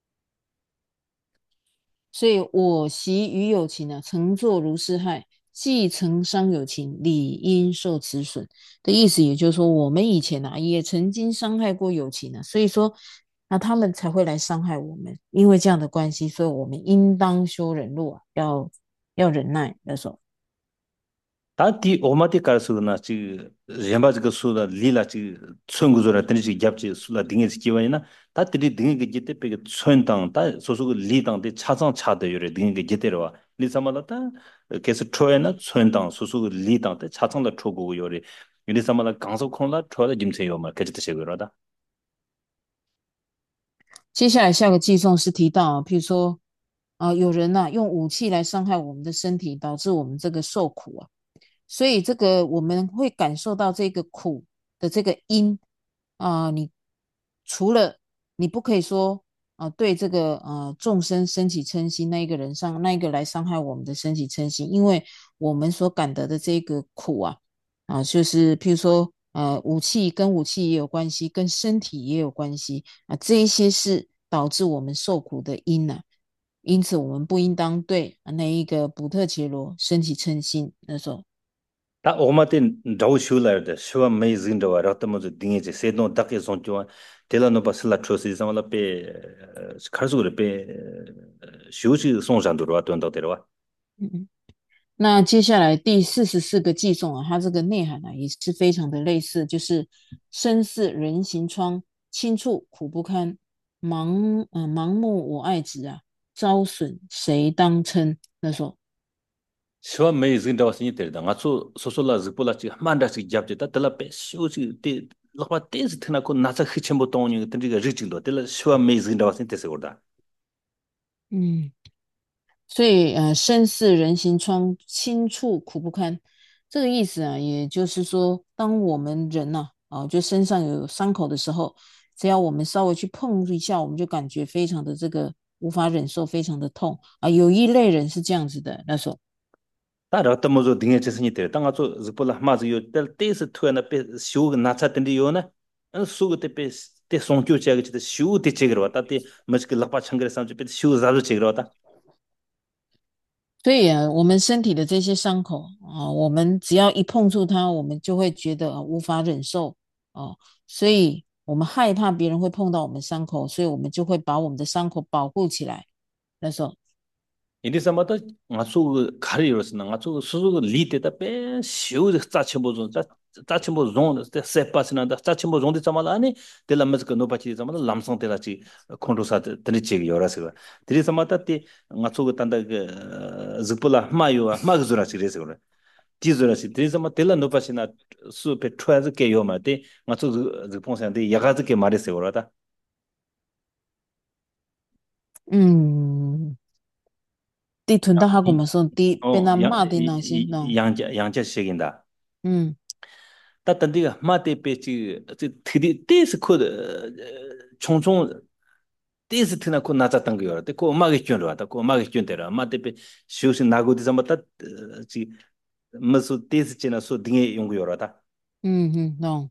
所以我习与有情啊，曾作如是害，既曾伤有情，理应受此损的意思，也就是说，我们以前啊也曾经伤害过有情啊，所以说，那他们才会来伤害我们，因为这样的关系，所以我们应当修忍辱啊，要要忍耐那时候。 다 디 오마티 카르스나 지 젬바 지 수다 리라 지 춘구조라 드니 지 갑지 수라 딩에 지 기와이나 다 드리 딩에 게 제때 베게 춘당 다 소소 리당 데 차장 차데 요래 딩에 게 제때로와 리사마라다 계속 트로에나 춘당 소소 리당 데 차장다 초고 요래 리사마라 강소 콘라 트로다 짐세 요마 게지트 세고라다 接下来下个寄送是提到啊，譬如说啊，有人呐、用武器来伤害我们的身体，导致我们这个受苦啊。所以这个我们会感受到这个苦的这个因啊、你除了你不可以说啊、对这个呃众生升起嗔心，那一个人上那一个来伤害我们的升起嗔心，因为我们所感得的这个苦啊啊，就是譬如说呃武器跟武器也有关系，跟身体也有关系啊，这一些是导致我们受苦的因呐、因此我们不应当对那一个补特伽罗升起嗔心，那时候。 다 오마테 다우 슈라르데 슈와 메이징도와 라타모즈 딩에제 세노 다케 손초와 텔라노 바슬라 트로시 자말라 페 카르수르 페 슈시 송잔도와 돈도데와 嗯，那接下来第四十四个偈颂啊，它这个内涵啊也是非常的类似，就是身似人形疮，轻触苦不堪，盲呃盲目我爱子啊，遭损谁当称？那时候， 슈와 메이징도와 시니테르다 나초 소솔라 즈폴라 치 만다 치 잡제다 텔라 페 슈시 테 럭바 테스 테나코 나차 히쳔보 토니 텐디가 리치로 텔라 슈와 메이징도와 시니테스고다 嗯，所以呃，身似人形疮，轻触苦不堪，这个意思啊，也就是说，当我们人呐、啊，就身上有伤口的时候，只要我们稍微去碰一下，我们就感觉非常的这个无法忍受，非常的痛啊。有一类人是这样子的，那时候， 다 라타모조 딩에제 시니테르 땅아초 즈폴라 마즈 요텔 테스 투에나 페 슈가 나차 텐디 요나 안 수가 테페 테 송교 제가 치 슈 테체그로 왔다 테 머스키 락파 창그레 삼지 페 슈 자루 체그로 왔다 所以啊，我们身体的这些伤口啊，我们只要一碰触它，我们就会觉得、啊无法忍受啊，所以我们害怕别人会碰到我们伤口，所以我们就会把我们的伤口保护起来。那时候。 인디 사마다 나초 카리로스나 나초 수수 리테다 페 슈 자체모조 자 자체모 존 세파스나다 자체모 존데 자말라 아니 텔라 머스키 노파치 자말라 람송 텔라치 콘도사 드리치 요라스가 드리 사마다 티 나초 탄다 그 즈폴라 마요와 마그즈라치 레스고라 디즈라시 드리 사마 텔라 노파시나 수페 트와즈 게 요마데 나초 즈폰산데 야가즈 게 마레스고라다 嗯，地屯到哈古马说地被 어 他 양, 骂的那些 이, 喏， 이, 양자 양자 시행인다 嗯 다 단디가 마테 페치 저 트디 데스 코드 총총 데스 트나 코 나자던 거요. 그 마게 쩐로 왔다. 그 마게 쩐대라. 마테 페 쇼시 나고디 잠았다. 지 무슨 데스 지나 소 딩에 용거요라다. 嗯嗯喏，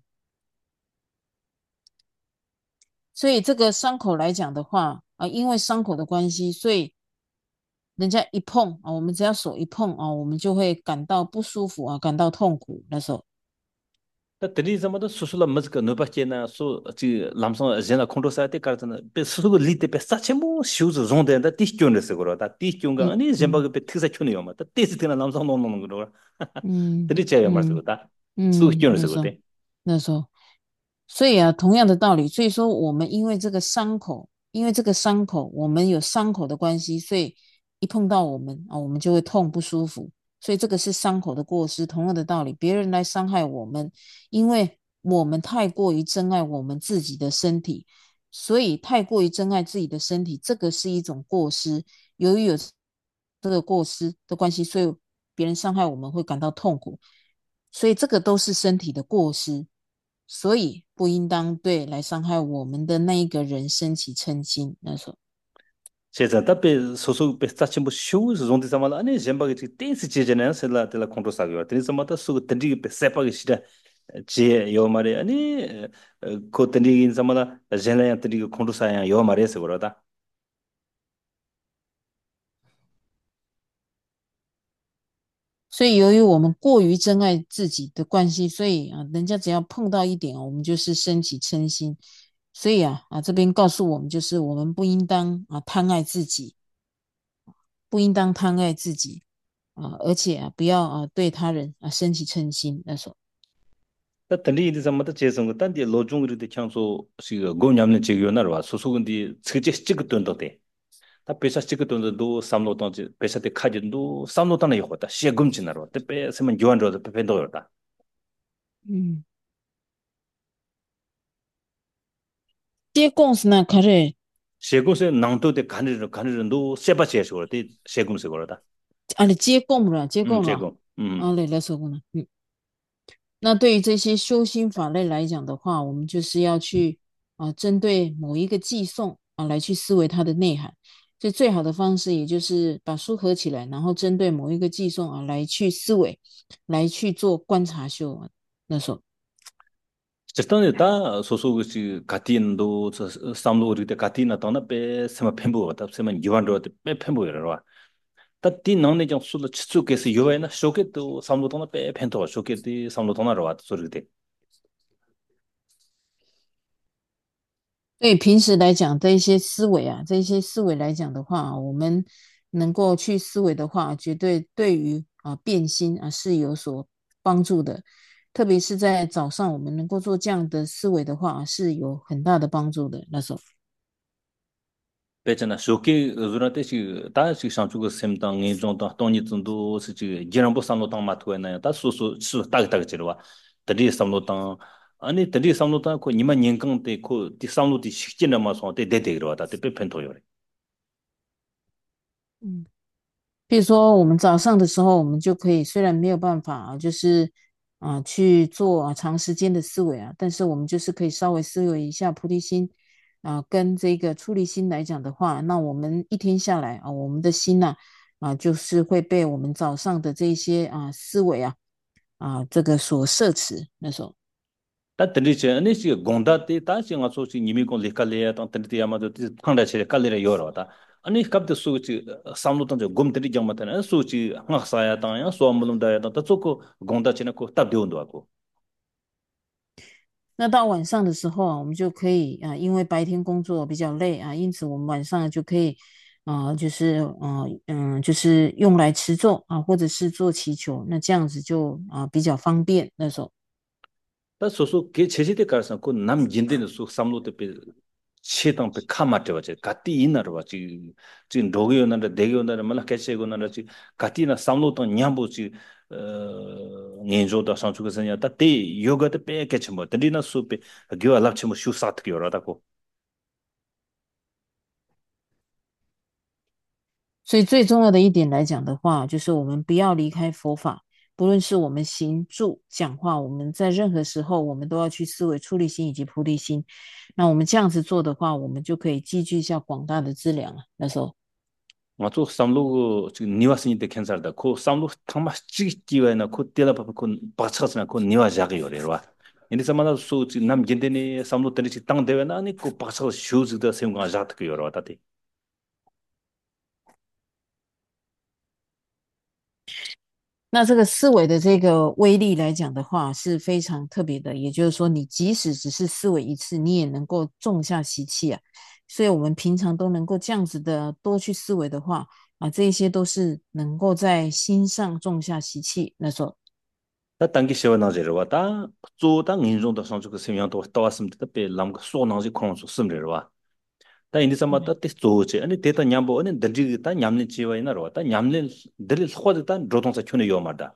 所以这个伤口来讲的话啊，因为伤口的关系，所以人家一碰啊，我们只要手一碰啊，我们就会感到不舒服啊，感到痛苦。那时候， 다 드리 잠도 수술라 머스가 노바체나 소지 람성 제나 콘도사테 카르타나 베 수수고 리테 베 사체모 슈즈 존데다 티스촌레스 거로다 티스촌가 嗯 아니 嗯 젬바게 베 티사 촌이요 마다 티스티나 람성 노노는 거로 嗯 드리 제야 嗯 말스고다 嗯，那 수촌레스 时候 거데 那时候，所以啊，同样的道理，所以说我们因为这个伤口。 因为这个伤口，我们有伤口的关系，所以一碰到我们啊，我们就会痛不舒服。所以这个是伤口的过失。同样的道理，别人来伤害我们，因为我们太过于珍爱我们自己的身体，所以太过于珍爱自己的身体，这个是一种过失。由于有这个过失的关系，所以别人伤害我们会感到痛苦，所以这个都是身体的过失，所以不应当对来伤害我们的那一个人升起嗔心。那时候， 제자 답에 소소 베스타치 뭐 쇼 존데 사말 아니 젬바게 티 댄스 제제나 셀라 텔라 콘트로 사겨 드니 사마타 수 던디 베세파게 시다 제 요마레 아니 코 던디 인 사마다 젠라 던디 콘트로 사야 요마레 세고라다 所以由于我们过于珍爱自己的关系，所以啊，人家只要碰到一点，我们就是升起嗔心。所以啊啊，这边告诉我们，就是我们不应当啊贪爱自己，不应当贪爱自己啊，而且啊不要啊对他人啊升起嗔心。那时候， 다 던디 인 사마다 제성 거 단디 로중으로 데 창소 시 고냠네 제요나로 소소근디 츠게 찌그 돈도데 다 페사 찌그 돈도 삼로던 페사 데 카진도 삼로던 요거다 시금지나로 데 페스면 요한로 데 페펜도요다 嗯，接供是那可是 세금세 낭도데 가느르 가느르도 세바체쇼로 데 세금세 거다 啊，你接供了，接 음 供了， 제금 음 啊，对，来说过了，嗯。那对于这些修心法类来讲的话，我们就是要去啊，针对某一个寄送啊来去思维它的内涵。所以最好的方式，也就是把书合起来，然后针对某一个寄送啊来去思维，来去做观察修啊。那时候， certainly da soso si katin do samlo ri de katina ta na pe sema phembo ta sema yuan ro de pe phembo ro wa ta ti nang ne jang sul chitsu ke si yuwa na shoke to samlo ta na pe phento shoke ti samlo ta na ro wa so ri de 对平时来讲，这一些思维啊，这一些思维来讲的话，我们能够去思维的话，绝对对于啊变心啊是有所帮助的。特别是在早上，我们能够做这样的思维的话，是有很大的帮助的。那时候， pe chana shoke zura te si ta si shang chu ko sem ta nge jong ta tong ni zung do si ji jiran bo samlo ta ma tu na ta su su su ta ta ji ro wa ta ri samlo ta ani ta ri samlo ta ko ni ma nyen kang te ko ti samlo ti shik jin na ma so te de de ro wa ta te pe phento yo 嗯。比如说，我们早上的时候，我们就可以虽然没有办法啊，就是啊去做啊长时间的思维啊，但是我们就是可以稍微思维一下菩提心啊，跟这个出离心来讲的话，那我们一天下来啊，我们的心呐啊，就是会被我们早上的这些啊思维啊啊这个所摄持。那时候， 다 들리지 아니 시 공다 때 다시 가서 시 님이 공 레칼레야 또 들리 아마도 탕다 체 칼레라 요러다 아니 갑도 수치 삼로던 저 곰들이 정마타는 수치 항사야 땅야 소암물음다야 또 쪼고 공다 체는 고 답되온도 하고 那到晚上的时候啊，我们就可以啊，因为白天工作比较累啊，因此我们晚上就可以啊，就是啊嗯，就是用来持咒啊，或者是做祈求，那这样子就啊比较方便那时候。 다 소소 게 제시대 가서 그남 진대는 수 삼로도 배 체당 배 카마트 와제 가티 이나로 와지 지금 로기오나라 대기오나라 말라 개체고나라 지 가티나 삼로도 냠보지 어 년조다 상주거선야 다때 요가도 배 개체 뭐 들리나 수배 교 알랍치 뭐 슈사트 요라다고 所以最重要的一点来讲的话，就是我们不要离开佛法，不论是我们行住讲话，我们在任何时候，我们都要去思维出离心以及菩提心。那我们这样子做的话，我们就可以积聚下广大的资粮啊。那时候。 맞죠 삼로 지금 니와스니 때 캔살다 코 삼로 탕마 찌기와나 코 텔라파 코 바차스나 코 니와 자게 요래와 인디 사마나 수 지금 남 겐데니 삼로 때리 땅 대회나 아니 코 바차 슈즈다 세운가 자트 요러다티 那这个思维的这个威力来讲的话，是非常特别的。也就是说，你即使只是思维一次，你也能够种下习气啊。所以，我们平常都能够这样子的多去思维的话啊，这一些都是能够在心上种下习气。那时候， 다 당기 세워나지르와 다 조당 인종도 상주그 세명도 따왔습니다 때 람가 소나지 콘수 심르와 다 인디 삼았다 때 조체 아니 데이터 냠보 아니 던지 다 냠는 지와이나 로다 냠는 들 호드 다 로동사 촌에 요마다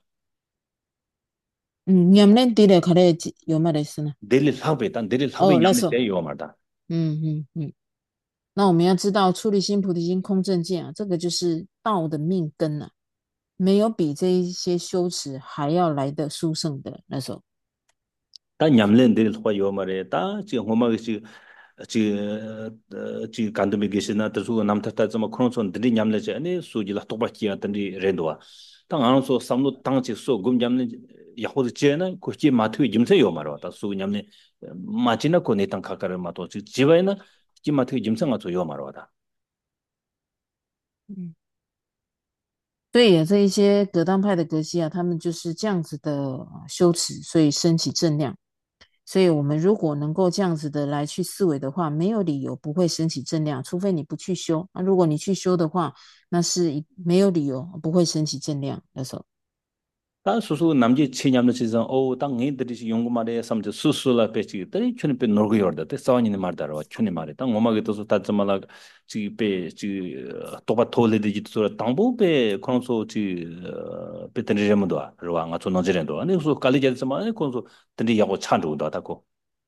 음, 냠렌 띠레 가래 요 말했으나. 델리 하베 단 델리 하베 어, 냠는 라서。 때 요마다 嗯嗯嗯。那我们要知道出离心、菩提心、空正见啊，这个就是道的命根啊，没有比这一些修持还要来的殊胜的那时候。 다 냠는 델리 화 요마레 다 지금 호마가 지 지, 지 간도미 계시나 또 남타타 좀 크론촌 들이 냠래지 아니 수지라 똑바키야 던디 렌도와 땅 안에서 삼로 땅지 소 곰냠는 야호드 제나 코치 마트 짐세 요마로 다 수 냠네 마치나 코네 땅 카카르 마토 지바이나 지 마트 짐세 마토 요마로다 嗯，对呀，这一些格当派的格西啊，他们就是这样子的呃修持，所以升起正量。所以我们如果能够这样子的来去思维的话，没有理由不会升起正量，除非你不去修。那如果你去修的话，那是一没有理由不会升起正量的时候。 다 수수 남지 치냠는 지선 오 땅이 들이시 연구 말에 삼지 수수라 배치 들이 춘이 빼 놀고 열다 때 싸우니는 말다로 춘이 말에 땅 오마게 또서 다점마라 지빼지 또바 토레디 지토라 땅보 빼 콘소 지 빼드리려면도 로가 nga 촌 너지렌도 아니 수 깔리제스마 아니 콘소 들이 야고 찬주다 다고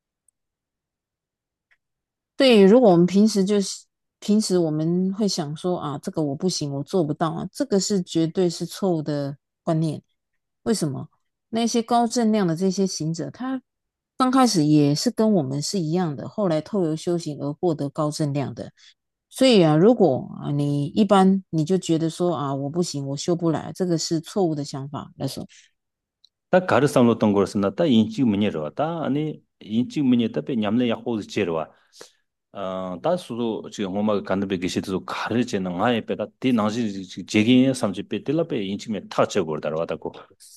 对，如果我们平时就是平时我们会想说啊，这个我不行，我做不到啊，这个是绝对是错误的观念。为什么？那些高正量的这些行者，他刚开始也是跟我们是一样的，后来透由修行而获得高正量的。所以啊，如果啊你一般你就觉得说啊我不行，我修不来，这个是错误的想法。那时候。 다 가르삼로 던 거였으나 다 인치 문제로 다 아니 인치 문제 답에 냠내 야고 지르와 어 다수도 지금 뭐막 간데 계시도 가르지는 아예 빼다 디 나지 제기 삼지 빼들라베 인치메 타쳐 버다로 왔다고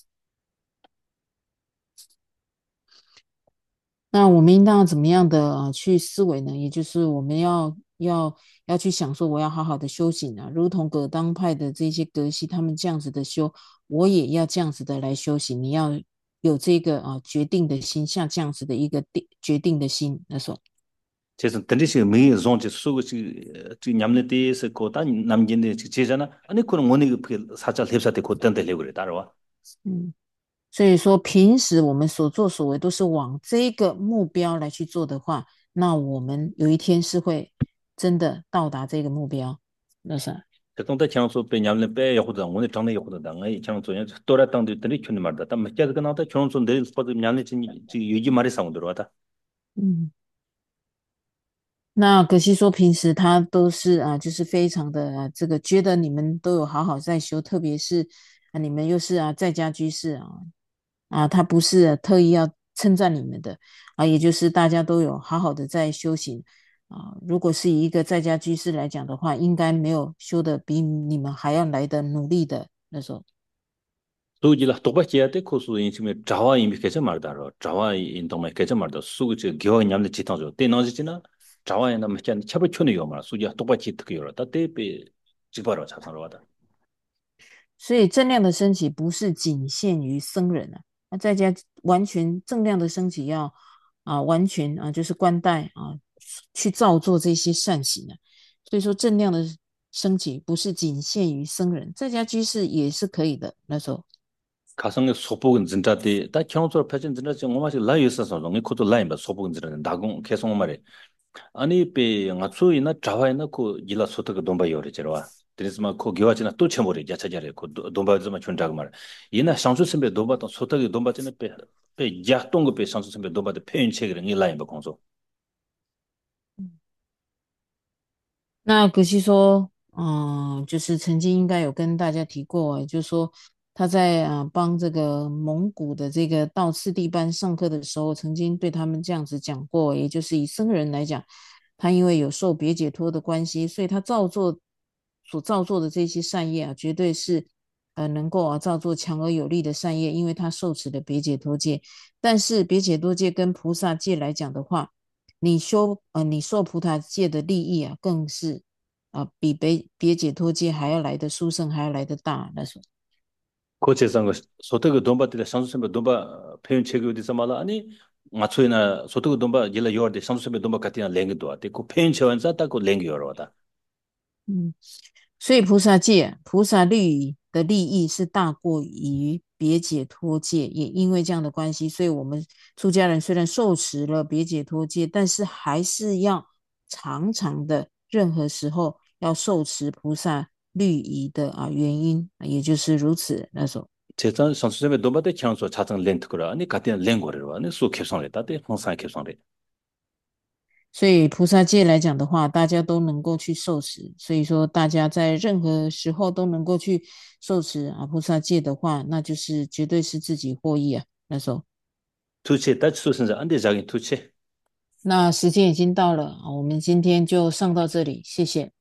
那我们应当怎么样的呃去思维呢？也就是我们要要要去想说，我要好好的修行啊，如同葛当派的这些格西他们这样子的修，我也要这样子的来修行。你要有这个啊决定的心，像这样子的一个定决定的心，那时候。 제가 던지시 미 존지 수고 지 냠네 데스 코다 남긴데 제잖아 아니 그런 원이 그 사자 lep사데 코던데 래 그래 따라와 嗯，所以说平时我们所作所为都是往这个目标来去做的话，那我们有一天是会真的到达这个目标。那是。 대통령 창소 빼 냠네 빼 야고다 오늘 장내 야고다 ngay 창소 야 또라 땅도 들이 춘이 말다 다 맞게 그 나타 창소 내일 스포드 냠네 지 유지 말이 상으로 들어왔다 嗯。那可惜说平时他都是啊，就是非常的啊，这个觉得你们都有好好在修，特别是啊，你们又是啊在家居士啊，啊，他不是啊特意要称赞你们的啊，也就是大家都有好好的在修行啊。如果是以一个在家居士来讲的话，应该没有修的比你们还要来的努力的那时候。 소지라 똑바지야데 코스 인치메 자와 이미 계속 말다로 자와 인도메 계속 말다 수고 저 기와 냠네 지타죠 때나지지나 자와에나 맞지 차버 촌이 요마 수지야 똑바지 특히 요다 때베 지바로 자산로 와다 所以正量的升起不是仅限于僧人啊，那在家完全正量的升起要啊完全啊就是观待啊去照做这些善行啊，所以说正量的升起不是仅限于僧人，在家居士也是可以的。那时候。 가성의 소복은 진짜데 다 경우로 패진 진짜 좀 뭐마시 라이 있어서 너무 그것도 라인 봐 소복은 진짜 나공 계속 말해 아니 베 맞추이나 자와이나 그 일라 소토가 돈바 요리지로와 드리스마 코 기와지나 또 쳐버리 야차자래 그 돈바 좀 춘다고 말 이나 상수 선배 돈바 또 소토가 돈바 전에 베베 약동거 베 상수 선배 돈바데 페인 책을 이 라인 봐 공소 那可惜说，嗯，就是曾经应该有跟大家提过，就是说他在啊帮这个蒙古的这个道次第班上课的时候，曾经对他们这样子讲过，也就是以僧人来讲，他因为有受别解脱的关系，所以他造作所造作的这些善业啊，绝对是呃能够啊造作强而有力的善业，因为他受持的别解脱戒。但是别解脱戒跟菩萨戒来讲的话，你修呃，你受菩萨戒的利益啊，更是啊，比别别解脱戒还要来的殊胜，还要来的大。那时候。 고체상 거 소토가 돈바데 상수 선배 돈바 페인 책이 어디서 말아 아니 맞춰이나 소득 돈바 일라 요르데 상수습에 돈바 같이나 랭기도 아데 그 펜체원자 딱고 랭기 요르다 嗯，所以菩萨戒，菩萨律的利益是大过于别解脱戒，也因为这样的关系，所以我们出家人虽然受持了别解脱戒，但是还是要常常的，任何时候要受持菩萨律仪的啊原因，也就是如此那种。 제단 상수습에 돈바데 창소 차장 렌트거라 아니 같이나 랭거르와 아니 수 캡상레다 데 항상 캡상레 所以菩萨戒来讲的话，大家都能够去受持，所以说大家在任何时候都能够去受持啊菩萨戒的话，那就是绝对是自己获益啊。那时候， 투체 다치소선자 안데 자기 투체 那时间已经到了啊，我们今天就上到这里，谢谢。